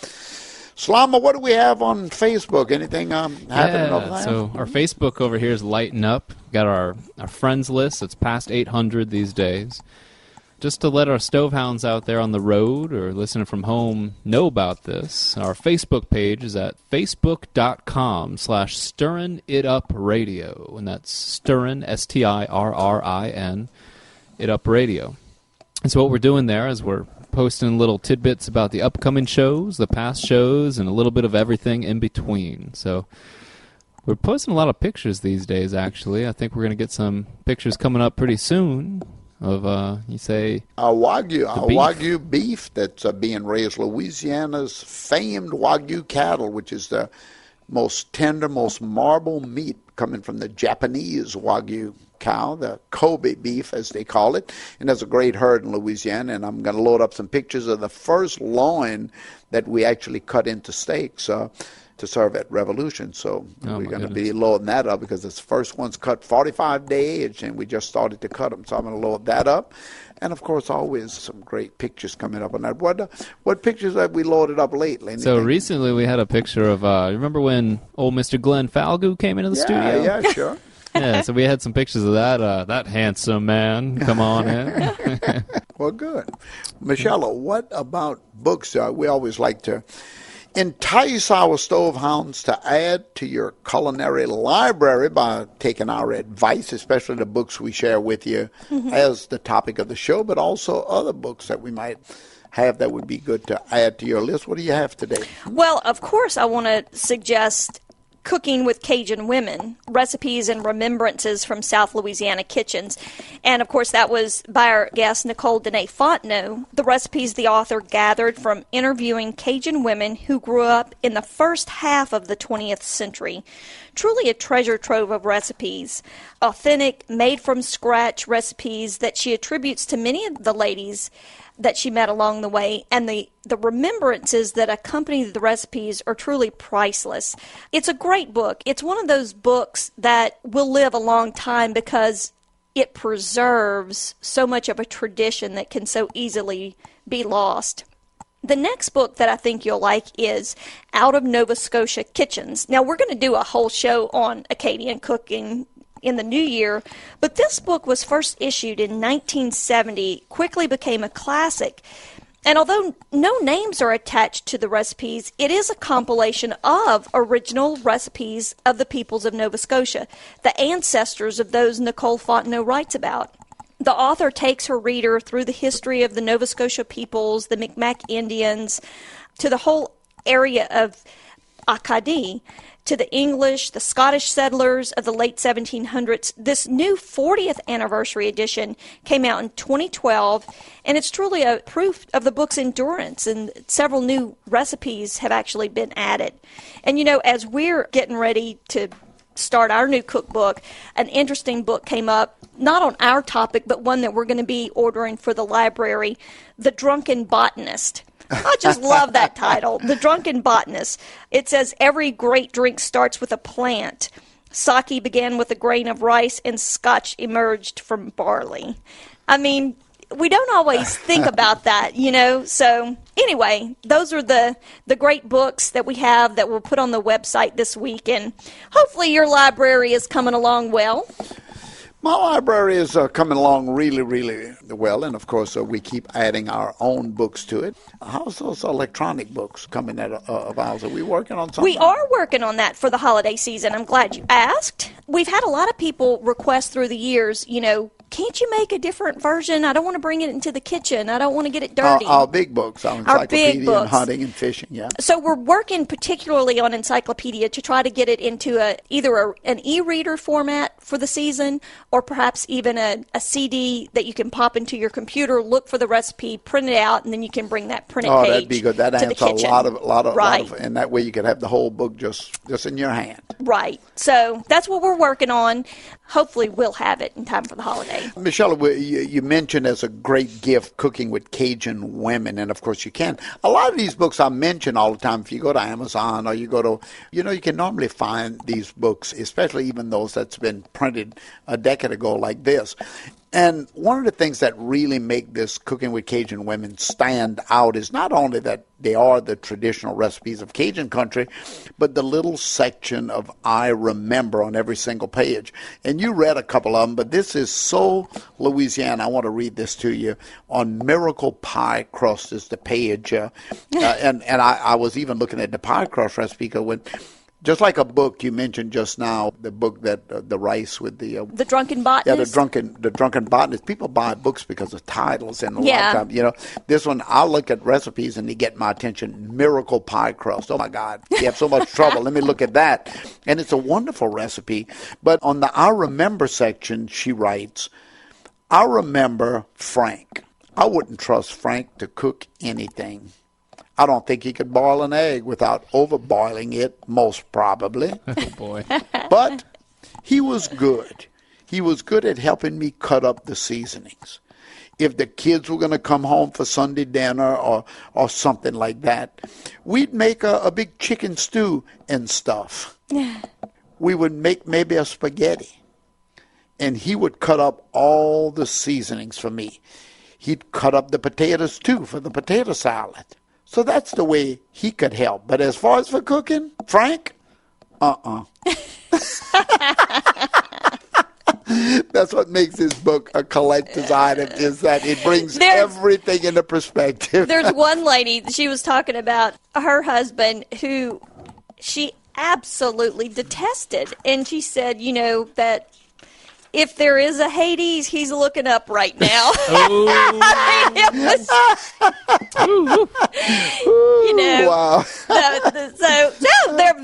A: Slama, what do we have on Facebook? Anything um, happening
N: yeah,
A: over there?
N: So our Facebook over here is lighting up. We've got our, our friends list. It's past eight hundred these days. Just to let our stovehounds out there on the road or listening from home know about this, our Facebook page is at facebook.com slash stirrin' it up radio. And that's stirrin', S T I R R I N, it up radio. And so what we're doing there is we're posting little tidbits about the upcoming shows, the past shows, and a little bit of everything in between. So we're posting a lot of pictures these days, actually. I think we're going to get some pictures coming up pretty soon. Of, uh, you say...
A: A Wagyu, a
N: beef.
A: Wagyu beef that's uh, being raised. Louisiana's famed Wagyu cattle, which is the most tender, most marble meat coming from the Japanese Wagyu cow, the Kobe beef, as they call it. And there's a great herd in Louisiana, and I'm going to load up some pictures of the first loin that we actually cut into steaks. Uh, to serve at Revolution. So
N: oh
A: we're going to
N: goodness.
A: be loading that up because this first one's cut forty-five day age, and we just started to cut them. So I'm going to load that up. And, of course, always some great pictures coming up on that. What uh, what pictures have we loaded up lately? Anything?
N: So recently we had a picture of, uh, remember when old Mister Glenn Falgout came into the
A: yeah,
N: studio?
A: Yeah, sure.
N: Yeah, so we had some pictures of that uh, that handsome man come on in.
A: Well, good. Michelle, what about books? Uh, we always like to entice our stovehounds to add to your culinary library by taking our advice, especially the books we share with you mm-hmm. as the topic of the show, but also other books that we might have that would be good to add to your list. What do you have today?
M: Well, of course, I want to suggest Cooking with Cajun Women, Recipes and Remembrances from South Louisiana Kitchens. And, of course, that was by our guest, Nicole Danae Fontenot. The recipes the author gathered from interviewing Cajun women who grew up in the first half of the twentieth century. Truly a treasure trove of recipes, authentic, made-from-scratch recipes that she attributes to many of the ladies that she met along the way, and the, the remembrances that accompany the recipes are truly priceless. It's a great book. It's one of those books that will live a long time because it preserves so much of a tradition that can so easily be lost. The next book that I think you'll like is Out of Nova Scotia Kitchens. Now, we're going to do a whole show on Acadian cooking in the new year, but this book was first issued in nineteen seventy, quickly became a classic. And although no names are attached to the recipes, it is a compilation of original recipes of the peoples of Nova Scotia, the ancestors of those Nicole Fontenot writes about. The author takes her reader through the history of the Nova Scotia peoples, the Mi'kmaq Indians, to the whole area of Acadie, to the English, the Scottish settlers of the late seventeen hundreds. This new fortieth anniversary edition came out in twenty twelve, and it's truly a proof of the book's endurance, and several new recipes have actually been added. And, you know, as we're getting ready to start our new cookbook, an interesting book came up, not on our topic, but one that we're going to be ordering for the library, The Drunken Botanist. I just love that title, The Drunken Botanist. It says, every great drink starts with a plant. Sake began with a grain of rice, and Scotch emerged from barley. I mean, we don't always think about that, you know. So anyway, those are the, the great books that we have that we'll put on the website this week. And hopefully your library is coming along well.
A: My library is uh, coming along really, really well, and of course uh, we keep adding our own books to it. How's those electronic books coming out uh, of ours? Are we working on something?
M: We are working on that for the holiday season. I'm glad you asked. We've had a lot of people request through the years, you know, can't you make a different version? I don't want to bring it into the kitchen. I don't want to get it dirty.
A: Our, our big books, our encyclopedia
M: our big books.
A: And hunting and fishing, yeah.
M: So we're working particularly on encyclopedia to try to get it into a either a, an e-reader format for the season, or perhaps even a, a C D that you can pop into your computer, look for the recipe, print it out, and then you can bring that printed
A: oh,
M: page.
A: Oh, that'd be good. That answers a lot of, lot of,
M: right.
A: lot of, and that way you could have the whole book just, just in your hand.
M: Right. So that's what we're working on. Hopefully we'll have it in time for the holiday.
A: Michelle, you, you mentioned as a great gift Cooking with Cajun Women, and of course you can. A lot of these books I mention all the time. If you go to Amazon or you go to, you know, you can normally find these books, especially even those that's been printed a decade ago like this. And one of the things that really make this Cooking with Cajun Women stand out is not only that they are the traditional recipes of Cajun country, but the little section of I remember on every single page. And you read a couple of them, but this is so Louisiana. I want to read this to you. On Miracle Pie Crust is the page. Uh, uh, and and I, I was even looking at the pie crust recipe because when just like a book you mentioned just now, the book that uh, the rice with the uh,
M: the drunken botanist.
A: Yeah, the drunken the drunken botanist. People buy books because of titles, and a
M: yeah.
A: lot of times, you know, this one I'll look at recipes and they get my attention. Miracle Pie Crust. Oh my God, you have so much trouble. Let me look at that, and it's a wonderful recipe. But on the I remember section, she writes, "I remember Frank. I wouldn't trust Frank to cook anything. I don't think he could boil an egg without overboiling it, most probably.
N: Oh, boy.
A: But he was good. He was good at helping me cut up the seasonings. If the kids were going to come home for Sunday dinner or, or something like that, we'd make a, a big chicken stew and stuff. We would make maybe a spaghetti, and he would cut up all the seasonings for me. He'd cut up the potatoes, too, for the potato salad. So that's the way he could help. But as far as for cooking, Frank, uh-uh. That's what makes this book a collector's item, is that it brings there's, everything into perspective.
M: There's one lady, she was talking about her husband who she absolutely detested. And she said, you know, that if there is a Hades, he's looking up right now. I mean, it was, you know,
A: wow.
M: so, so, so they're very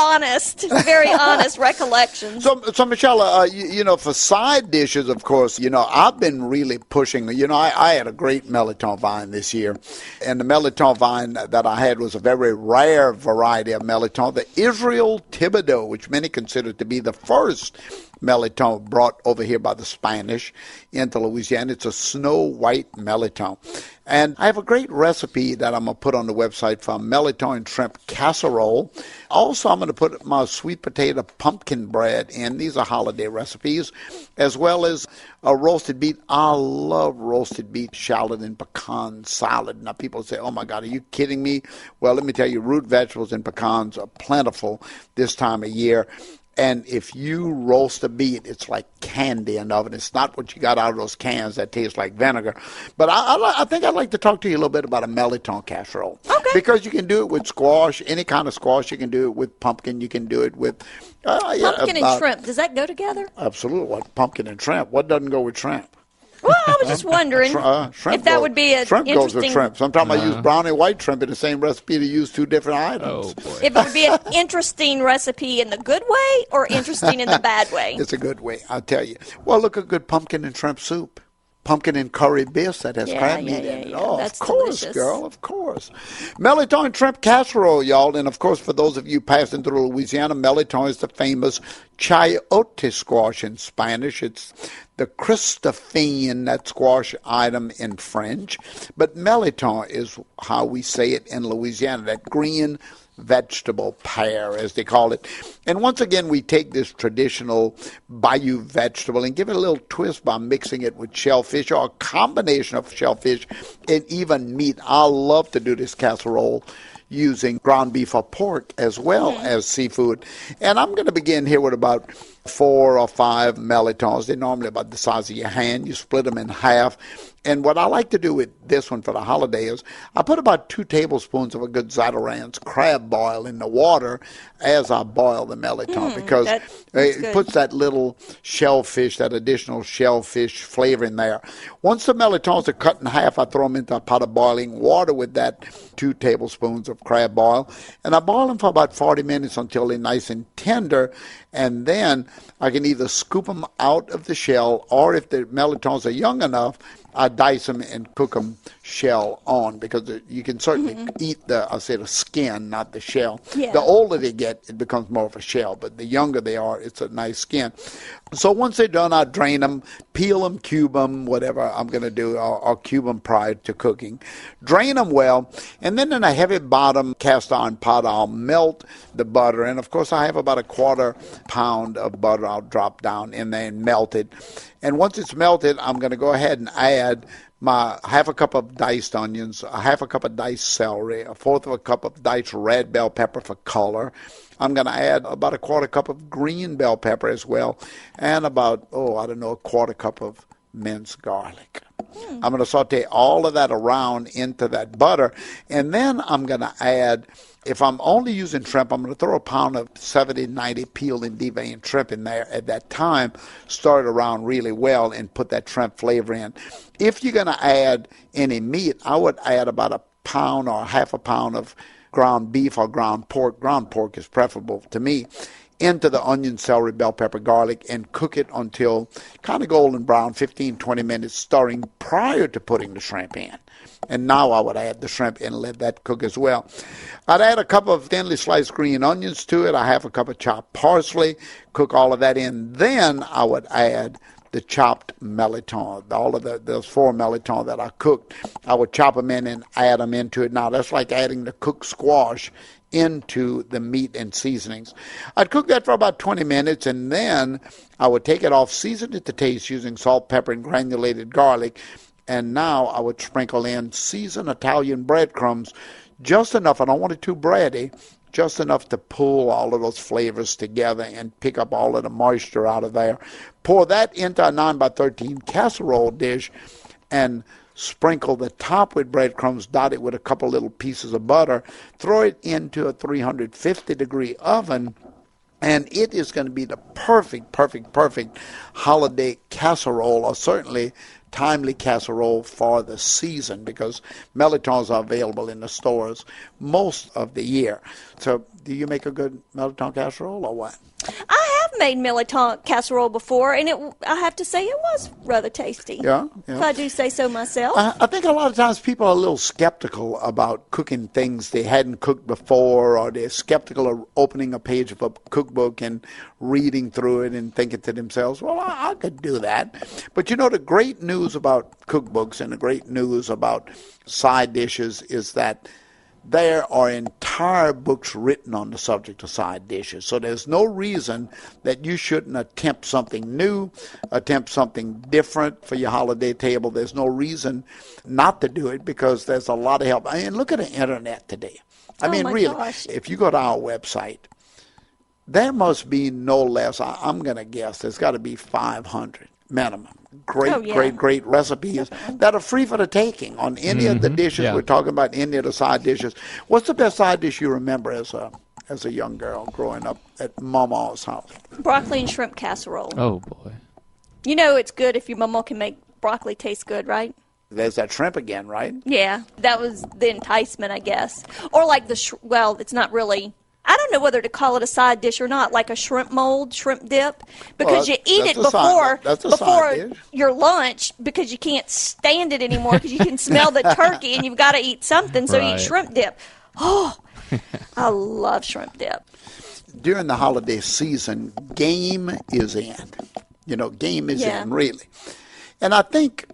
M: honest, very honest recollections.
A: So, so Michelle, uh, you, you know, for side dishes, of course, you know, I've been really pushing. You know, I, I had a great Melitone vine this year, and the Melitone vine that I had was a very rare variety of Melitone, the Israel Thibodeau, which many consider to be the first Melitone brought over here by the Spanish into Louisiana. It's a snow white Melitone. And I have a great recipe that I'm going to put on the website for Melitone shrimp casserole. Also, I'm going to put my sweet potato pumpkin bread in. These are holiday recipes, as well as a roasted beet. I love roasted beet, shallot, and pecan salad. Now, people say, oh, my God, are you kidding me? Well, let me tell you, root vegetables and pecans are plentiful this time of year. And if you roast a beet, it's like candy in the oven. It's not what you got out of those cans that taste like vinegar. But I, I, I think I'd like to talk to you a little bit about a Melitone casserole.
M: Okay.
A: Because you can do it with squash, any kind of squash. You can do it with pumpkin. You can do it with... Uh, yeah,
M: pumpkin
A: about,
M: and shrimp. Does that go together?
A: Absolutely. What, pumpkin and shrimp. What doesn't go with shrimp?
M: Well, I was just wondering
A: uh,
M: if that
A: goes,
M: would be a
A: shrimp
M: interesting...
A: goes with shrimp. Sometimes
N: uh,
A: I use brown and white shrimp in the same recipe to use two different items.
N: Oh, boy.
M: If it would be an interesting recipe in the good way or interesting in the bad way?
A: It's a good way, I'll tell you. Well, look at good pumpkin and shrimp soup. Pumpkin and curry beef that has
M: Yeah,
A: crab
M: yeah,
A: meat
M: yeah,
A: in it.
M: yeah.
A: Oh,
M: That's
A: of course,
M: delicious.
A: girl, of course. Melitone shrimp casserole, y'all. And, of course, for those of you passing through Louisiana, Melitone is the famous chayote squash in Spanish. It's the Christophine, that squash item in French. But Melitone is how we say it in Louisiana, that green vegetable pear, as they call it. And once again, we take this traditional bayou vegetable and give it a little twist by mixing it with shellfish or a combination of shellfish and even meat. I love to do this casserole using ground beef or pork as well mm-hmm. as seafood. And I'm going to begin here with about four or five Melitones. They're normally about the size of your hand. You split them in half. And what I like to do with this one for the holiday is I put about two tablespoons of a good Zatarain's crab boil in the water as I boil the Melitone mm, because that, it good. puts that little shellfish, that additional shellfish flavor in there. Once the Melitones are cut in half, I throw them into a pot of boiling water with that two tablespoons of crab boil. And I boil them for about forty minutes until they're nice and tender. And then I can either scoop them out of the shell, or if the Melitones are young enough, I dice them and cook them shell on, because you can certainly mm-hmm. eat the, I say the skin, not the shell.
M: Yeah.
A: The older they get, it becomes more of a shell, but the younger they are, it's a nice skin. So once they're done, I drain them, peel them, cube them, whatever I'm going to do. I'll, I'll cube them prior to cooking. Drain them well, and then in a heavy bottom cast iron pot, I'll melt the butter. And of course, I have about a quarter pound of butter I'll drop down in there and melt it. And once it's melted, I'm going to go ahead and add my half a cup of diced onions, a half a cup of diced celery, a fourth of a cup of diced red bell pepper for color. I'm going to add about a quarter cup of green bell pepper as well, and about, oh, I don't know, a quarter cup of minced garlic. Mm. I'm going to saute all of that around into that butter, and then I'm going to add, if I'm only using shrimp, I'm going to throw a pound of seventy, ninety peeled and deveined shrimp in there at that time, stir it around really well, and put that shrimp flavor in. If you're going to add any meat, I would add about a pound or half a pound of ground beef or ground pork. Ground pork is preferable to me. Into the onion, celery, bell pepper, garlic, and cook it until kind of golden brown, fifteen, twenty minutes, stirring prior to putting the shrimp in. And now I would add the shrimp and let that cook as well. I'd add a cup of thinly sliced green onions to it. I have a cup of chopped parsley. Cook all of that in. Then I would add the chopped Melitone, all of the, those four Melitone that I cooked. I would chop them in and add them into it. Now, that's like adding the cooked squash into the meat and seasonings. I'd cook that for about twenty minutes, and then I would take it off, season it to taste using salt, pepper, and granulated garlic. And now I would sprinkle in seasoned Italian breadcrumbs, just enough, I don't want it too bready, just enough to pull all of those flavors together and pick up all of the moisture out of there. Pour that into a nine by thirteen casserole dish and sprinkle the top with breadcrumbs, dot it with a couple little pieces of butter, throw it into a three hundred fifty degree oven And it is going to be the perfect, perfect, perfect holiday casserole, or certainly timely casserole for the season, because melitons are available in the stores most of the year. So do you make a good melliton casserole or what?
M: I have made melliton casserole before, and it, I have to say it was rather tasty.
A: Yeah, yeah.
M: If I do say so myself.
A: I, I think a lot of times people are a little skeptical about cooking things they hadn't cooked before, or they're skeptical of opening a page of a cookbook and reading through it and thinking to themselves, well, I, I could do that. But you know, the great news about cookbooks and the great news about side dishes is that there are entire books written on the subject of side dishes. So there's no reason that you shouldn't attempt something new, attempt something different for your holiday table. There's no reason not to do it, because there's a lot of help. I mean, look at the internet today. I
M: oh
A: mean,
M: my
A: really,
M: gosh.
A: If you go to our website, there must be no less, I, I'm going to guess, there's got to be five hundred minimum. Great,
M: oh, yeah.
A: great, great recipes that are free for the taking on any
N: Mm-hmm.
A: of the dishes.
N: Yeah.
A: We're talking about any of the side dishes. What's the best side dish you remember as a as a young girl growing up at Mama's house?
M: Broccoli and shrimp casserole.
N: Oh, boy.
M: You know it's good if your mama can make broccoli taste good, right?
A: There's that shrimp again, right?
M: Yeah, that was the enticement, I guess. Or like the, sh- well, it's not really, I don't know whether to call it a side dish or not, like a shrimp mold, shrimp dip, because
A: Well,
M: you eat it
A: that's a side-
M: before
A: that's a
M: before
A: side dish.
M: your lunch, because you can't stand it anymore because you can smell the turkey and you've got to eat something, so you
N: Right.
M: eat shrimp dip. Oh, I love shrimp dip.
A: During the holiday season, game is in. You know, game is
M: Yeah.
A: in, really. And I think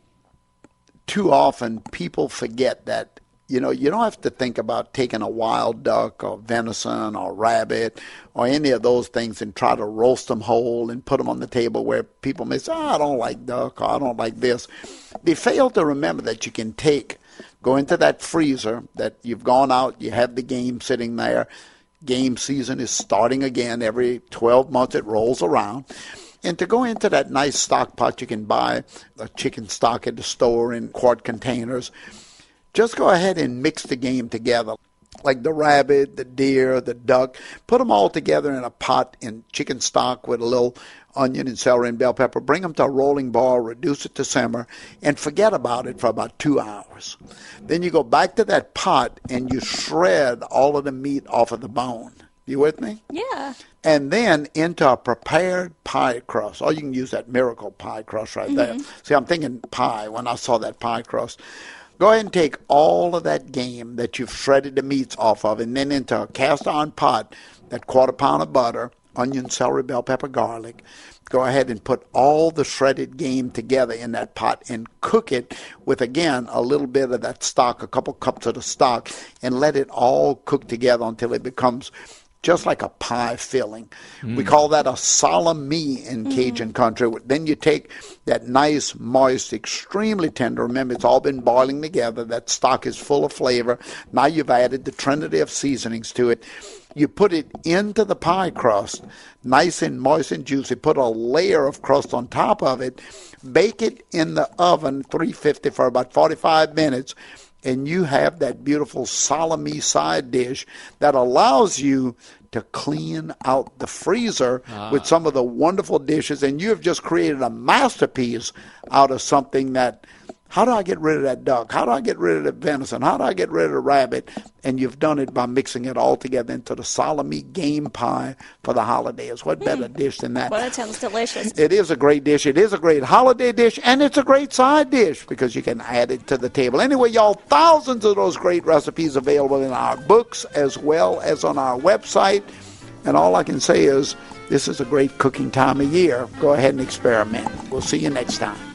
A: too often people forget that, you know, you don't have to think about taking a wild duck or venison or rabbit or any of those things and try to roast them whole and put them on the table where people may say, oh, I don't like duck, or I don't like this. They fail to remember that you can take, go into that freezer that you've gone out, you have the game sitting there. Game season is starting again. Every twelve months it rolls around. And to go into that nice stock pot, you can buy a chicken stock at the store in quart containers. Just go ahead and mix the game together, like the rabbit, the deer, the duck. Put them all together in a pot in chicken stock with a little onion and celery and bell pepper. Bring them to a rolling boil, reduce it to simmer, and forget about it for about two hours. Then you go back to that pot and you shred all of the meat off of the bone. You with me?
M: Yeah.
A: And then into a prepared pie crust. Oh, you can use that Miracle pie crust right there.
M: Mhm.
A: See, I'm thinking pie when I saw that pie crust. Go ahead and take all of that game that you've shredded the meats off of, and then into a cast iron pot, that quarter pound of butter, onion, celery, bell pepper, garlic. Go ahead and put all the shredded game together in that pot and cook it with, again, a little bit of that stock, a couple cups of the stock, and let it all cook together until it becomes just like a pie filling.
N: Mm.
A: We call that a salami in Cajun country. Then you take that nice, moist, extremely tender. Remember, it's all been boiling together. That stock is full of flavor. Now you've added the trinity of seasonings to it. You put it into the pie crust, nice and moist and juicy. Put a layer of crust on top of it. Bake it in the oven, three fifty, for about forty-five minutes. And you have that beautiful salami side dish that allows you to clean out the freezer
N: Ah.
A: with some of the wonderful dishes. And you have just created a masterpiece out of something that, how do I get rid of that duck? How do I get rid of the venison? How do I get rid of the rabbit? And you've done it by mixing it all together into the salami game pie for the holidays. What better dish than that?
M: Well, that sounds delicious.
A: It is a great dish. It is a great holiday dish, and it's a great side dish because you can add it to the table. Anyway, y'all, thousands of those great recipes available in our books as well as on our website. And all I can say is this is a great cooking time of year. Go ahead and experiment. We'll see you next time.